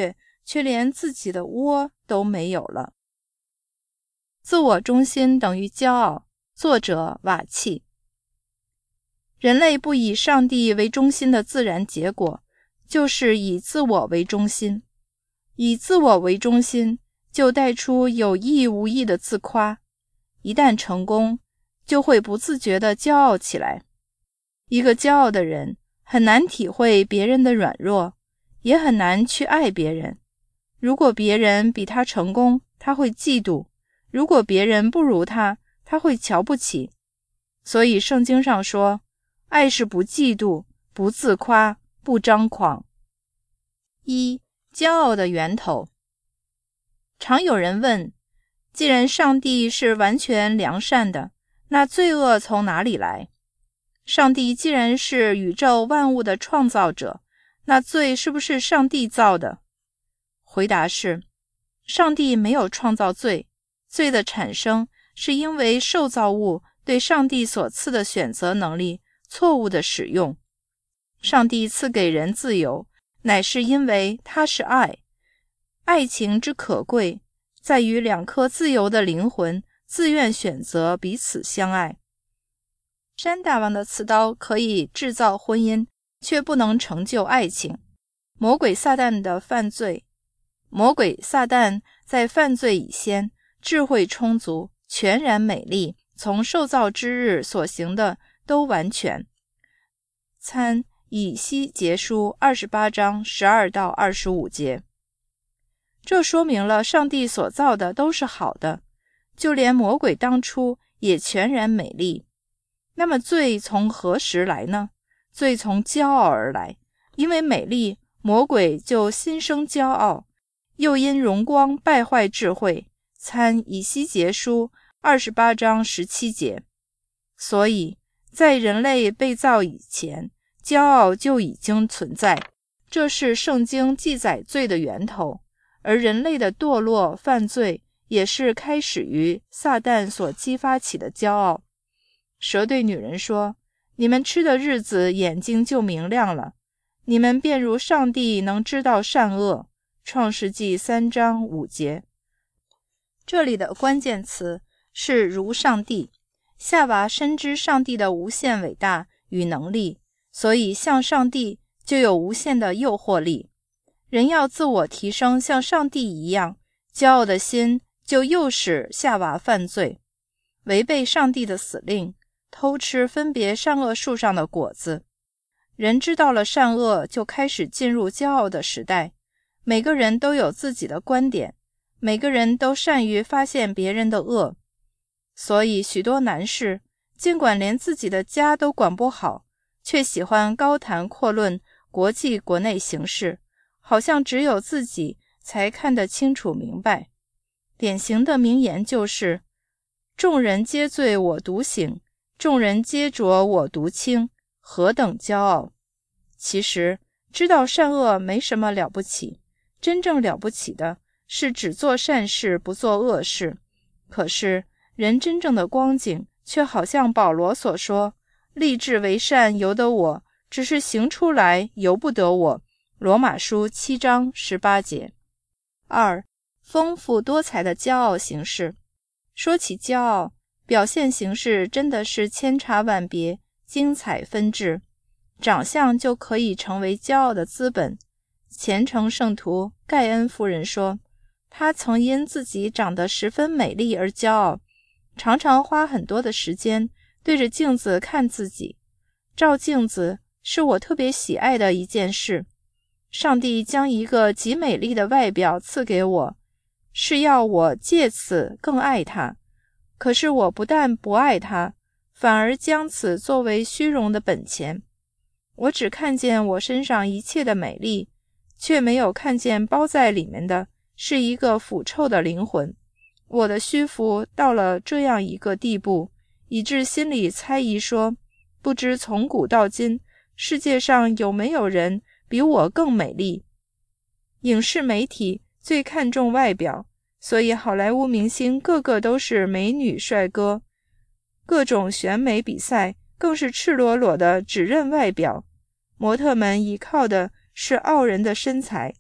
却连自己的窝都没有了。自我中心等于骄傲。作者瓦契。人类不以上帝为中心的自然结果，就是以自我为中心。以自我为中心，就带出有意无意的自夸。一旦成功，就会不自觉地骄傲起来。一个骄傲的人，很难体会别人的软弱，也很难去爱别人。如果别人比他成功，他会嫉妒；如果别人不如他，他会瞧不起。所以圣经上说，爱是不嫉妒，不自夸，不张狂。一、骄傲的源头。常有人问，既然上帝是完全良善的，那罪恶从哪里来？上帝既然是宇宙万物的创造者，那罪是不是上帝造的？回答是，上帝没有创造罪，罪的产生是因为受造物对上帝所赐的选择能力错误的使用。上帝赐给人自由，乃是因为他是爱。爱情之可贵，在于两颗自由的灵魂自愿选择彼此相爱。山大王的刺刀可以制造婚姻，却不能成就爱情。魔鬼撒旦的犯罪，魔鬼撒旦在犯罪以先，智慧充足，全然美丽，从受造之日所行的都完全。参以西结书二十八章十二到二十五节。这说明了上帝所造的都是好的，就连魔鬼当初也全然美丽。那么罪从何时来呢？罪从骄傲而来，因为美丽，魔鬼就心生骄傲，又因荣光败坏智慧。参以西结书二十八章十七节。所以在人类被造以前，骄傲就已经存在，这是圣经记载罪的源头。而人类的堕落犯罪也是开始于撒旦所激发起的骄傲。蛇对女人说，你们吃的日子眼睛就明亮了，你们便如上帝能知道善恶。创世纪三章五节。这里的关键词是如上帝。夏娃深知上帝的无限伟大与能力，所以像上帝就有无限的诱惑力。人要自我提升像上帝一样，骄傲的心就诱使夏娃犯罪，违背上帝的死令，偷吃分别善恶树上的果子。人知道了善恶，就开始进入骄傲的时代。每个人都有自己的观点，每个人都善于发现别人的恶。所以许多男士尽管连自己的家都管不好，却喜欢高谈阔论国际国内形势，好像只有自己才看得清楚明白。典型的名言就是众人皆醉我独醒，众人皆浊我独清，何等骄傲。其实知道善恶没什么了不起，真正了不起的是只做善事不做恶事。可是人真正的光景却好像保罗所说，立志为善由得我，只是行出来由不得我。罗马书七章十八节。二、丰富多彩的骄傲形式。说起骄傲，表现形式真的是千差万别，精彩纷至。长相就可以成为骄傲的资本。虔诚圣徒盖恩夫人说，她曾因自己长得十分美丽而骄傲，常常花很多的时间对着镜子看自己。照镜子是我特别喜爱的一件事。上帝将一个极美丽的外表赐给我，是要我借此更爱他。可是我不但不爱他，反而将此作为虚荣的本钱。我只看见我身上一切的美丽，却没有看见包在里面的是一个腐臭的灵魂。我的虚浮到了这样一个地步，以致心里猜疑说，不知从古到今，世界上有没有人比我更美丽。影视媒体最看重外表，所以好莱坞明星个个都是美女帅哥，各种选美比赛更是赤裸裸的只认外表。模特们依靠的是傲人的身材，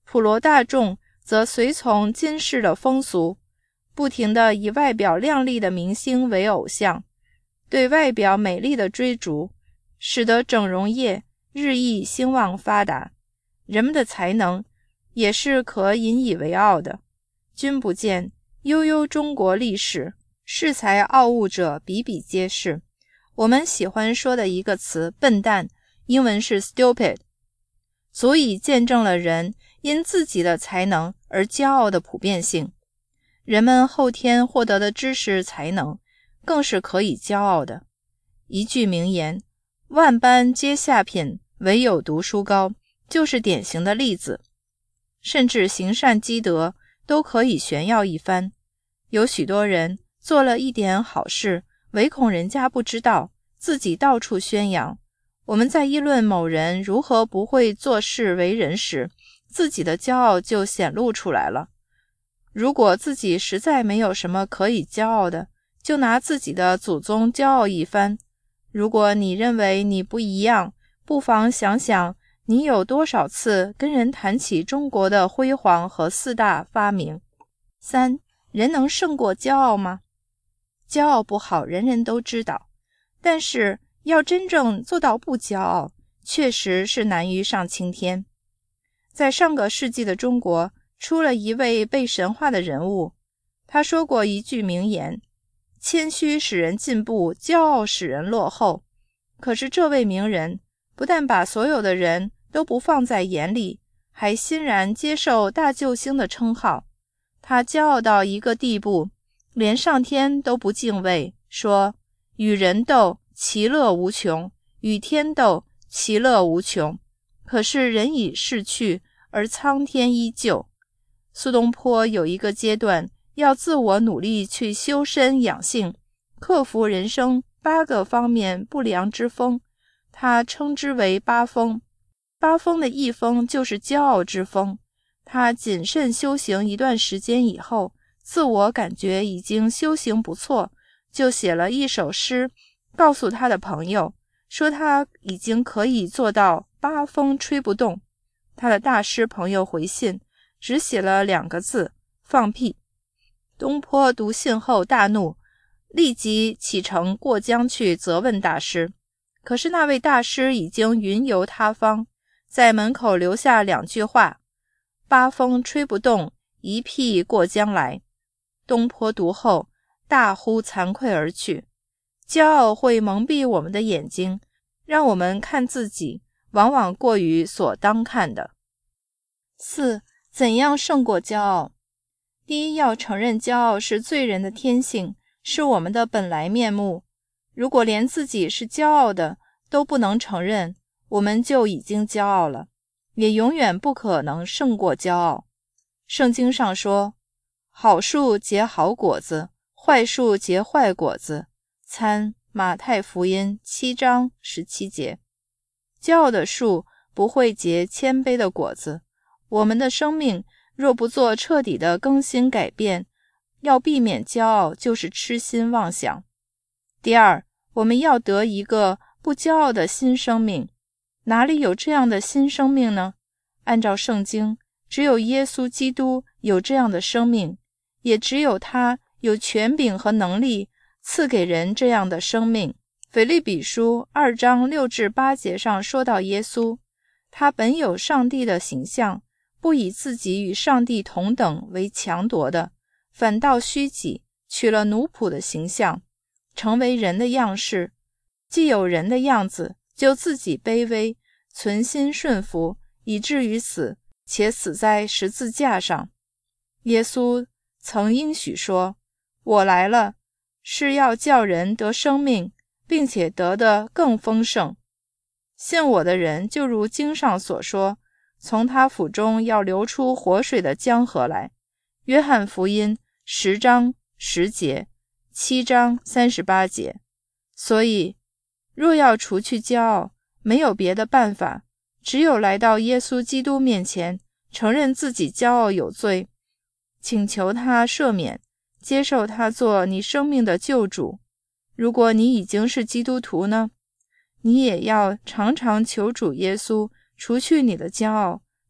普罗大众则随从今世的风俗，不停地以外表靓丽的明星为偶像，对外表美丽的追逐，使得整容业日益兴旺发达。人们的才能也是可引以为傲的。君不见，悠悠中国历史，恃才傲物者比比皆是。我们喜欢说的一个词笨蛋，英文是 stupid， 足以见证了人因自己的才能而骄傲的普遍性。人们后天获得的知识才能更是可以骄傲的。一句名言，万般皆下品，唯有读书高，就是典型的例子。甚至行善积德都可以炫耀一番。有许多人做了一点好事，唯恐人家不知道，自己到处宣扬。我们在议论某人如何不会做事为人时，自己的骄傲就显露出来了。如果自己实在没有什么可以骄傲的，就拿自己的祖宗骄傲一番。如果你认为你不一样，不妨想想你有多少次跟人谈起中国的辉煌和四大发明。三，人能胜过骄傲吗？骄傲不好，人人都知道，但是要真正做到不骄傲，确实是难于上青天。在上个世纪的中国，出了一位被神化的人物，他说过一句名言：谦虚使人进步，骄傲使人落后。可是这位名人不但把所有的人都不放在眼里，还欣然接受大救星的称号。他骄傲到一个地步，连上天都不敬畏，说与人斗，其乐无穷；与天斗，其乐无穷。可是人已逝去，而苍天依旧。苏东坡有一个阶段要自我努力去修身养性，克服人生八个方面不良之风，他称之为八风。八风的一风就是骄傲之风。他谨慎修行一段时间以后，自我感觉已经修行不错，就写了一首诗，告诉他的朋友，说他已经可以做到八风吹不动。他的大师朋友回信，只写了两个字：放屁。东坡读信后大怒，立即启程过江去责问大师。可是那位大师已经云游他方，在门口留下两句话：八风吹不动，一屁过江来。东坡读后大呼惭愧而去。骄傲会蒙蔽我们的眼睛，让我们看自己往往过于所当看的。四，怎样胜过骄傲？第一，要承认骄傲是罪人的天性，是我们的本来面目。如果连自己是骄傲的都不能承认，我们就已经骄傲了，也永远不可能胜过骄傲。圣经上说，好树结好果子，坏树结坏果子，参马太福音七章十七节。骄傲的树不会结谦卑的果子。我们的生命若不做彻底的更新改变，要避免骄傲就是痴心妄想。第二，我们要得一个不骄傲的新生命。哪里有这样的新生命呢？按照圣经，只有耶稣基督有这样的生命，也只有他有权柄和能力赐给人这样的生命。腓立比书二章六至八节上说到耶稣，他本有上帝的形象，不以自己与上帝同等为强夺的，反倒虚己，取了奴仆的形象，成为人的样式。既有人的样子，就自己卑微，存心顺服，以至于死，且死在十字架上。耶稣曾应许说，我来了，是要叫人得生命，并且得得更丰盛。信我的人，就如经上所说，从他腹中要流出活水的江河来。约翰福音十章十节，七章三十八节。所以若要除去骄傲，没有别的办法，只有来到耶稣基督面前，承认自己骄傲有罪，请求他赦免，接受他做你生命的救主。如果你已经是基督徒呢，你也要常常求主耶稣除去你的骄傲，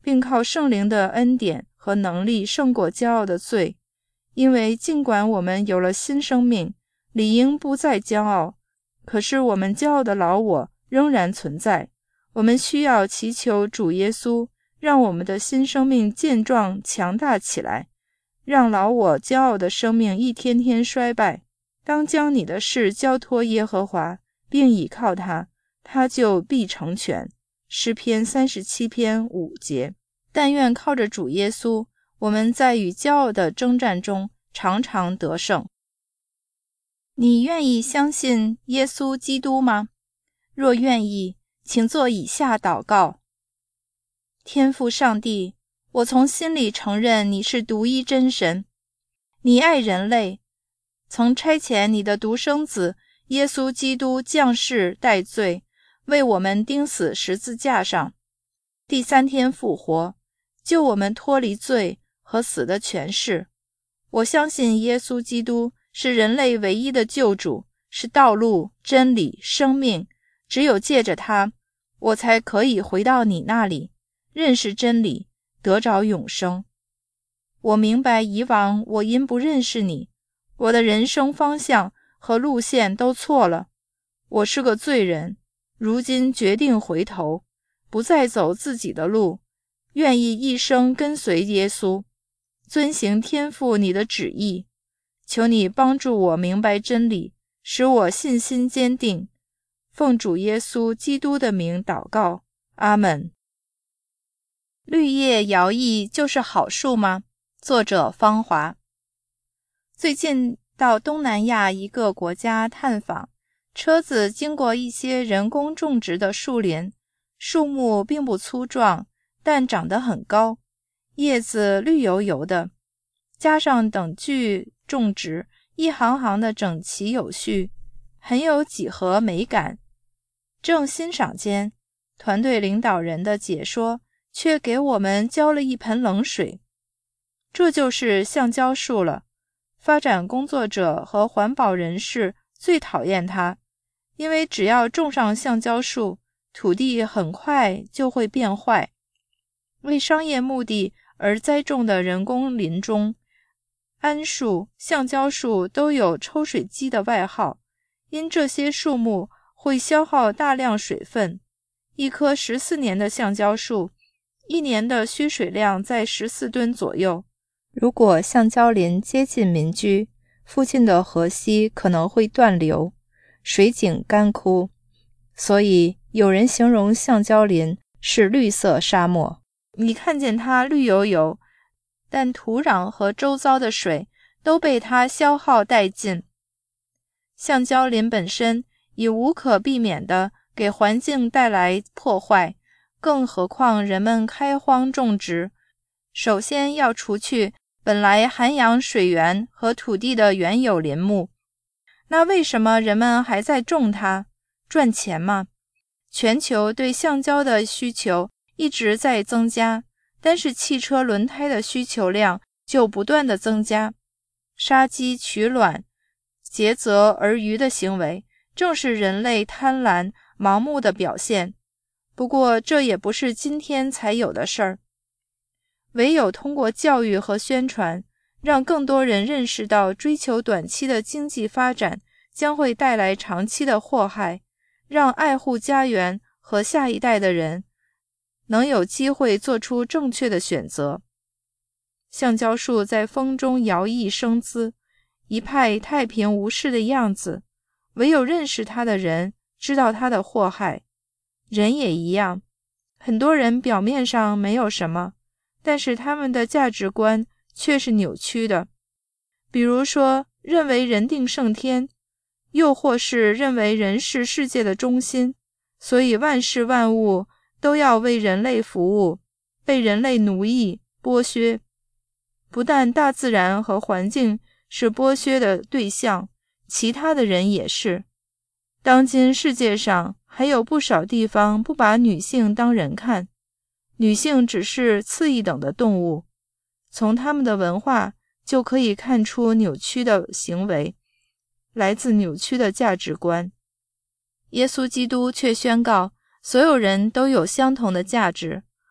并靠圣灵的恩典和能力胜过骄傲的罪。因为尽管我们有了新生命，理应不再骄傲，可是我们骄傲的老我仍然存在。我们需要祈求主耶稣，让我们的新生命健壮强大起来，让老我骄傲的生命一天天衰败。当将你的事交托耶和华，并倚靠他，他就必成全。诗篇三十七篇五节。但愿靠着主耶稣，我们在与骄傲的征战中常常得胜。你愿意相信耶稣基督吗？若愿意，请做以下祷告。天父上帝，我从心里承认你是独一真神，你爱人类，曾差遣你的独生子耶稣基督降世代罪，为我们钉死十字架上，第三天复活，救我们脱离罪和死的权势。我相信耶稣基督是人类唯一的救主，是道路、真理、生命，只有借着他，我才可以回到你那里，认识真理，得着永生。我明白以往我因不认识你，我的人生方向和路线都错了。我是个罪人，如今决定回头，不再走自己的路，愿意一生跟随耶稣，遵行天父你的旨意。求你帮助我明白真理，使我信心坚定。奉主耶稣基督的名祷告，阿们。绿叶摇曳就是好树吗？作者方华。最近到东南亚一个国家探访，车子经过一些人工种植的树林，树木并不粗壮，但长得很高，叶子绿油油的，加上等距种植，一行行的整齐有序，很有几何美感。正欣赏间，团队领导人的解说却给我们浇了一盆冷水。这就是橡胶树了，发展工作者和环保人士最讨厌它，因为只要种上橡胶树，土地很快就会变坏。为商业目的而栽种的人工林中，桉树、橡胶树都有抽水机的外号，因这些树木会消耗大量水分。一棵十四年的橡胶树，一年的需水量在十四吨左右。如果橡胶林接近民居，附近的河溪可能会断流，水井干枯。所以有人形容橡胶林是绿色沙漠。你看见它绿油油，但土壤和周遭的水都被它消耗殆尽。橡胶林本身已无可避免地给环境带来破坏，更何况人们开荒种植，首先要除去本来涵养水源和土地的原有林木。那为什么人们还在种它？赚钱吗？全球对橡胶的需求一直在增加，但是汽车轮胎的需求量就不断的增加。杀鸡取卵、竭泽而渔的行为，正是人类贪婪、盲目的表现。不过这也不是今天才有的事儿。唯有通过教育和宣传，让更多人认识到追求短期的经济发展将会带来长期的祸害，让爱护家园和下一代的人能有机会做出正确的选择。橡胶树在风中摇曳生姿，一派太平无事的样子，唯有认识它的人知道它的祸害。人也一样，很多人表面上没有什么，但是他们的价值观却是扭曲的。比如说，认为人定胜天，又或是认为人是世界的中心，所以万事万物都要为人类服务，被人类奴役、剥削。不但大自然和环境是剥削的对象，其他的人也是。当今世界上还有不少地方不把女性当人看，女性只是次一等的动物。从他们的文化就可以看出扭曲的行为，来自扭曲的价值观。耶稣基督却宣告，所有人都有相同的价值，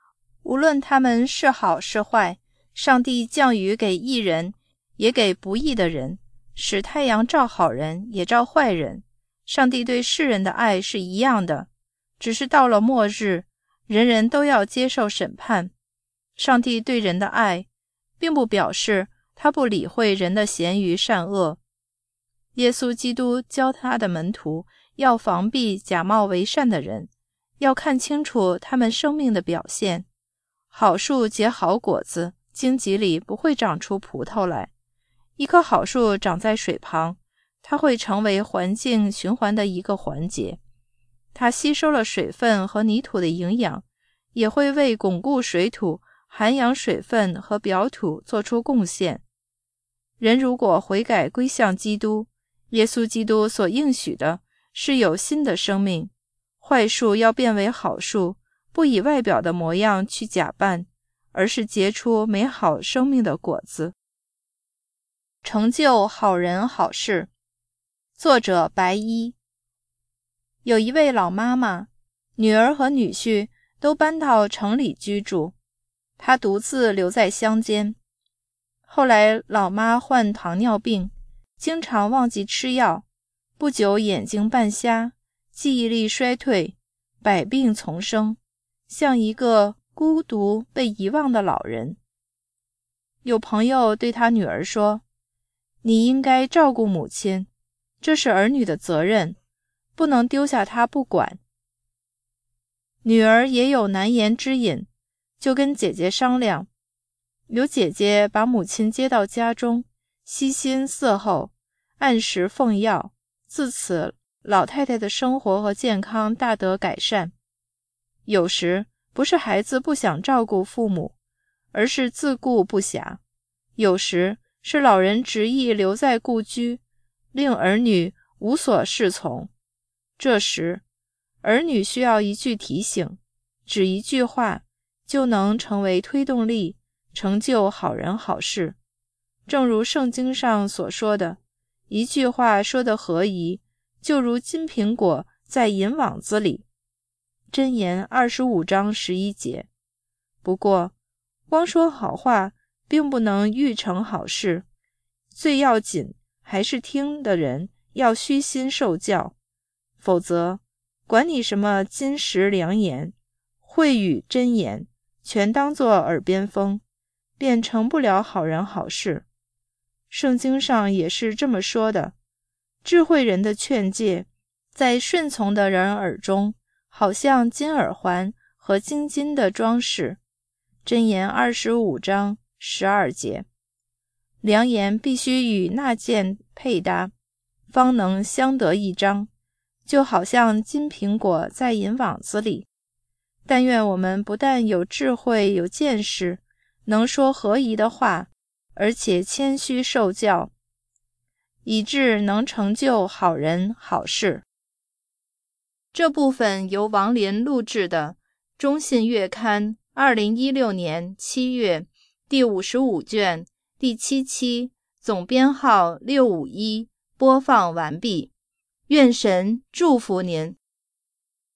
无论他们是好是坏，上帝降雨给义人，也给不义的人，使太阳照好人，也照坏人。上帝对世人的爱是一样的，只是到了末日，人人都要接受审判。上帝对人的爱，并不表示他不理会人的咸鱼善恶。耶稣基督教他的门徒要防避假冒为善的人，要看清楚他们生命的表现。好树结好果子，荆棘里不会长出葡萄来。一棵好树长在水旁，它会成为环境循环的一个环节。它吸收了水分和泥土的营养，也会为巩固水土、涵养水分和表土做出贡献。人如果悔改归向基督，耶稣基督所应许的是有新的生命。坏树要变为好树，不以外表的模样去假扮，而是结出美好生命的果子。成就好人好事。作者白衣。有一位老妈妈，女儿和女婿都搬到城里居住，她独自留在乡间。后来老妈患糖尿病，经常忘记吃药，不久眼睛半瞎，记忆力衰退，百病丛生，像一个孤独被遗忘的老人。有朋友对他女儿说，你应该照顾母亲，这是儿女的责任，不能丢下她不管。女儿也有难言之隐，就跟姐姐商量，由姐姐把母亲接到家中，悉心伺候，按时奉药，自此老太太的生活和健康大得改善。有时不是孩子不想照顾父母，而是自顾不暇；有时是老人执意留在故居，令儿女无所适从。这时儿女需要一句提醒，只一句话就能成为推动力，成就好人好事。正如圣经上所说的，一句话说得合宜，就如金苹果在银网子里。箴言二十五章十一节。不过光说好话并不能预成好事，最要紧还是听的人要虚心受教，否则管你什么金石良言、慧语真言，全当作耳边风，便成不了好人好事。圣经上也是这么说的，智慧人的劝诫，在顺从的人耳中，好像金耳环和金金的装饰。箴言二十五章十二节。良言必须与纳谏配搭，方能相得益彰，就好像金苹果在银网子里。但愿我们不但有智慧有见识，能说合宜的话，而且谦虚受教，以致能成就好人好事。这部分由王林录制的中信月刊二零一六年七月第五十五卷第七期，总编号六五一，播放完毕。愿神祝福您。